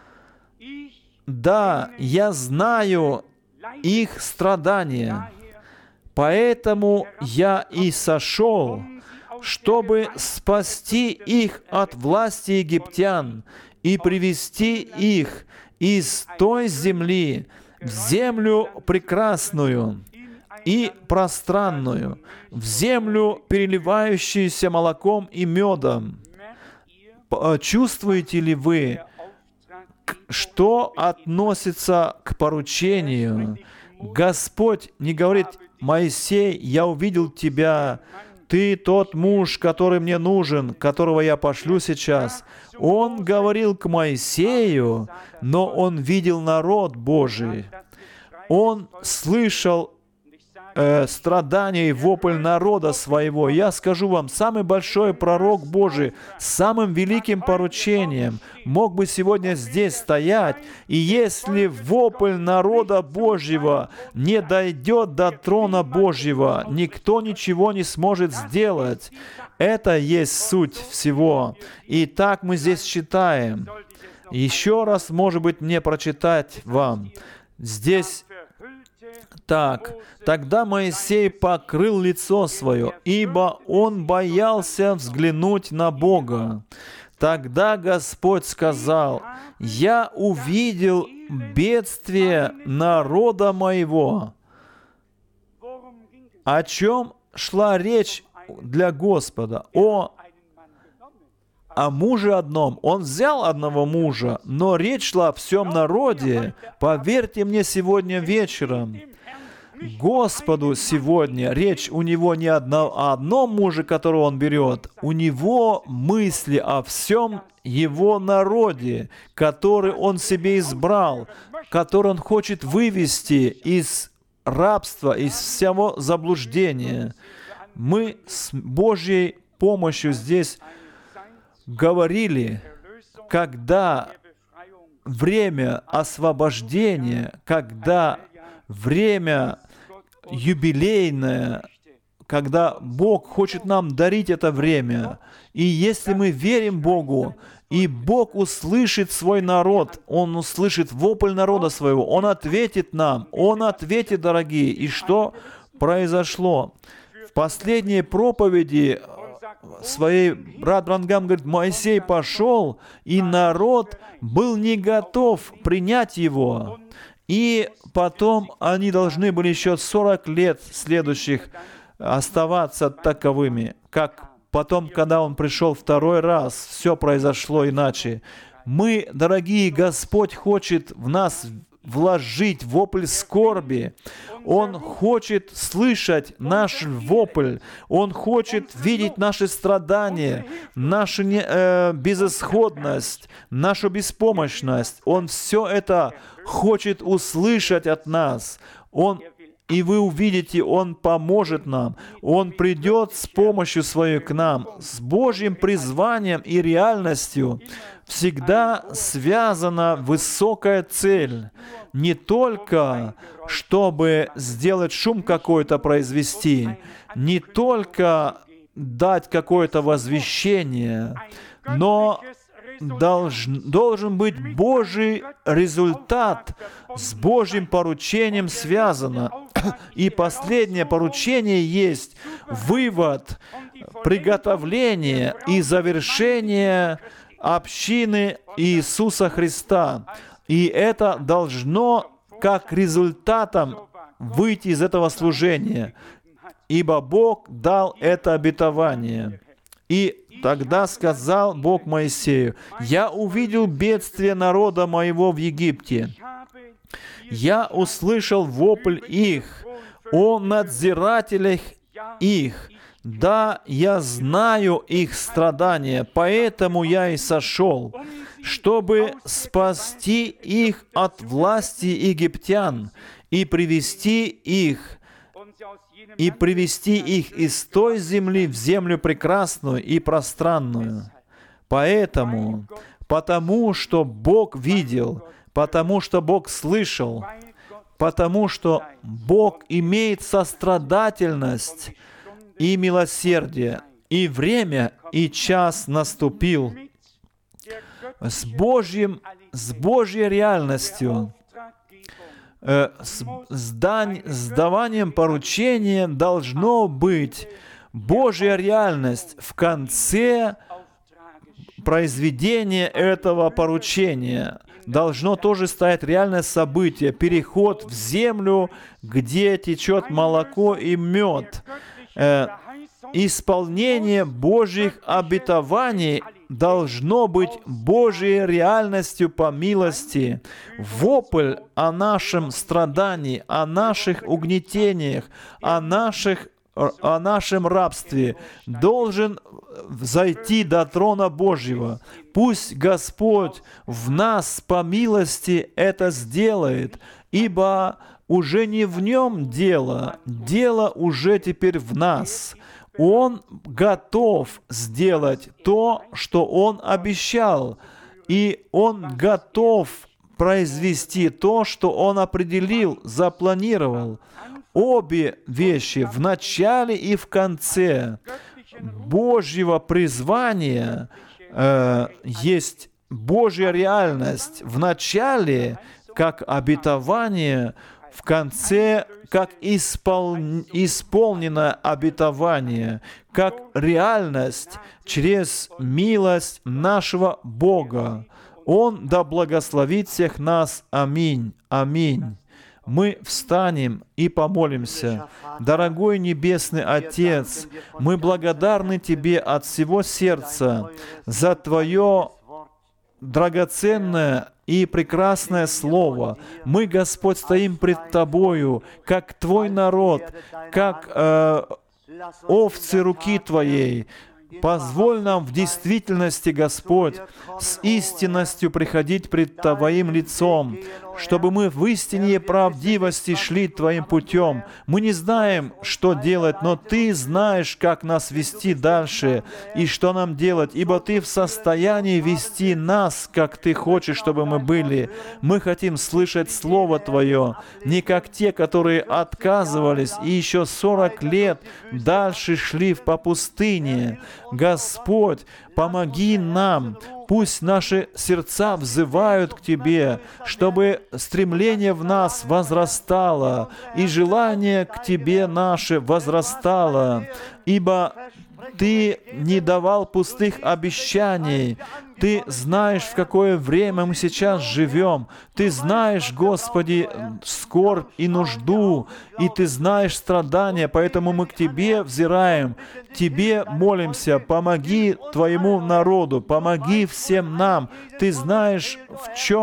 Да, я знаю их страдания, поэтому я и сошел, чтобы спасти их от власти египтян и привести их из той земли в землю прекрасную и пространную, в землю, переливающуюся молоком и медом». Чувствуете ли вы, что относится к поручению? Господь не говорит: «Моисей, я увидел тебя, ты тот муж, который мне нужен, которого я пошлю сейчас». Он говорил к Моисею, но он видел народ Божий. Он слышал э, страдания и вопль народа своего. Я скажу вам, самый большой пророк Божий, с самым великим поручением мог бы сегодня здесь стоять, и если вопль народа Божьего не дойдет до трона Божьего, никто ничего не сможет сделать. Это есть суть всего. И так мы здесь читаем. Еще раз, может быть, мне прочитать вам. Здесь так. «Тогда Моисей покрыл лицо свое, ибо он боялся взглянуть на Бога. Тогда Господь сказал: «Я увидел бедствие народа моего». О чем шла речь для Господа? О, о муже одном. Он взял одного мужа, но речь шла о всем народе. Поверьте мне, сегодня вечером Господу сегодня речь у Него не одно, о одном муже, которого Он берет. У Него мысли о всем Его народе, который Он себе избрал, который Он хочет вывести из рабства, из всего заблуждения. Мы с Божьей помощью здесь говорили, когда время освобождения, когда время юбилейное, когда Бог хочет нам дарить это время. И если мы верим Богу, и Бог услышит свой народ, Он услышит вопль народа своего, Он ответит нам, Он ответит, дорогие. И что произошло? В последней проповеди своей брат Бранхам говорит: Моисей пошел, и народ был не готов принять его. И потом они должны были еще сорок лет следующих оставаться таковыми. Как потом, когда он пришел второй раз, все произошло иначе. Мы, дорогие, Господь хочет в нас вложить, вопль скорби. Он хочет слышать наш вопль. Он хочет видеть наши страдания, нашу не, э, безысходность, нашу беспомощность. Он все это хочет услышать от нас. Он, и вы увидите, Он поможет нам. Он придет с помощью Своей к нам. С Божьим призванием и реальностью всегда связана высокая цель. Не только, чтобы сделать шум какой-то произвести, не только дать какое-то возвещение, но должен, должен быть Божий результат, с Божьим поручением связано. И последнее поручение есть вывод, приготовление и завершение общины Иисуса Христа. И это должно как результатом выйти из этого служения, ибо Бог дал это обетование. И тогда сказал Бог Моисею: «Я увидел бедствие народа моего в Египте. Я услышал вопль их о надзирателях их. Да, я знаю их страдания, поэтому я и сошел, чтобы спасти их от власти египтян и привести их, и привести их из той земли в землю прекрасную и пространную. Поэтому, потому что Бог видел, потому что Бог слышал, потому что Бог имеет сострадательность и милосердие, и время, и час наступил». С Божьим, с Божьей реальностью, э, с, с, дань, с даванием поручения должно быть Божья реальность в конце произведения этого поручения. Должно тоже стоять реальное событие, переход в землю, где течет молоко и мед. Э, исполнение Божьих обетований должно быть Божьей реальностью по милости. Вопль о нашем страдании, о наших угнетениях, о, наших, о нашем рабстве должен зайти до трона Божьего. Пусть Господь в нас по милости это сделает, ибо уже не в Нем дело, дело уже теперь в нас. Он готов сделать то, что Он обещал, и Он готов произвести то, что Он определил, запланировал. Обе вещи в начале и в конце Божьего призвания э, есть Божья реальность. В начале как обетование, в конце как испол... исполненное обетование, как реальность через милость нашего Бога. Он да благословит всех нас. Аминь. Аминь. Мы встанем и помолимся. Дорогой Небесный Отец, мы благодарны Тебе от всего сердца за Твое драгоценное и прекрасное Слово. Мы, Господь, стоим пред Тобою, как Твой народ, как э, овцы руки Твоей. Позволь нам в действительности, Господь, с истинностью приходить пред Твоим лицом, чтобы мы в истине и правдивости шли Твоим путем. Мы не знаем, что делать, но Ты знаешь, как нас вести дальше и что нам делать, ибо Ты в состоянии вести нас, как Ты хочешь, чтобы мы были. Мы хотим слышать Слово Твое, не как те, которые отказывались и еще сорок лет дальше шли по пустыне. Господь, помоги нам, пусть наши сердца взывают к Тебе, чтобы стремление в нас возрастало, и желание к Тебе наше возрастало, ибо Ты не давал пустых обещаний. Ты знаешь, в какое время мы сейчас живем. Ты знаешь, Господи, скорбь и нужду, и Ты знаешь страдания, поэтому мы к Тебе взираем, Тебе молимся. Помоги Твоему народу, помоги всем нам. Ты знаешь, в чем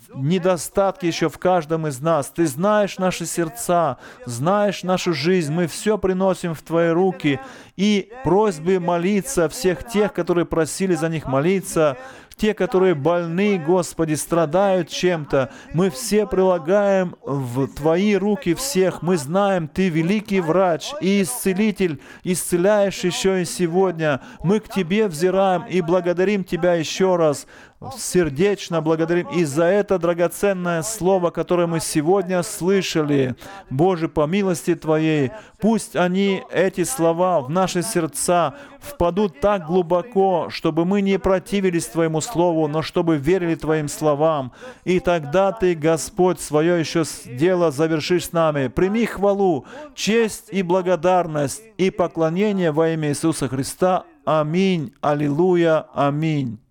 недостатки еще в каждом из нас. Ты знаешь наши сердца, знаешь нашу жизнь. Мы все приносим в Твои руки. И просьбы молиться всех тех, которые просили за них молиться, те, которые больны, Господи, страдают чем-то, мы все прилагаем в Твои руки всех. Мы знаем, Ты великий врач и исцелитель, исцеляешь еще и сегодня. Мы к Тебе взираем и благодарим Тебя еще раз. Сердечно благодарим и за это драгоценное слово, которое мы сегодня слышали. Боже, по милости Твоей, пусть они, эти слова, в наши сердца впадут так глубоко, чтобы мы не противились Твоему Слову, но чтобы верили Твоим словам. И тогда Ты, Господь, свое еще дело завершишь с нами. Прими хвалу, честь и благодарность и поклонение во имя Иисуса Христа. Аминь. Аллилуйя. Аминь.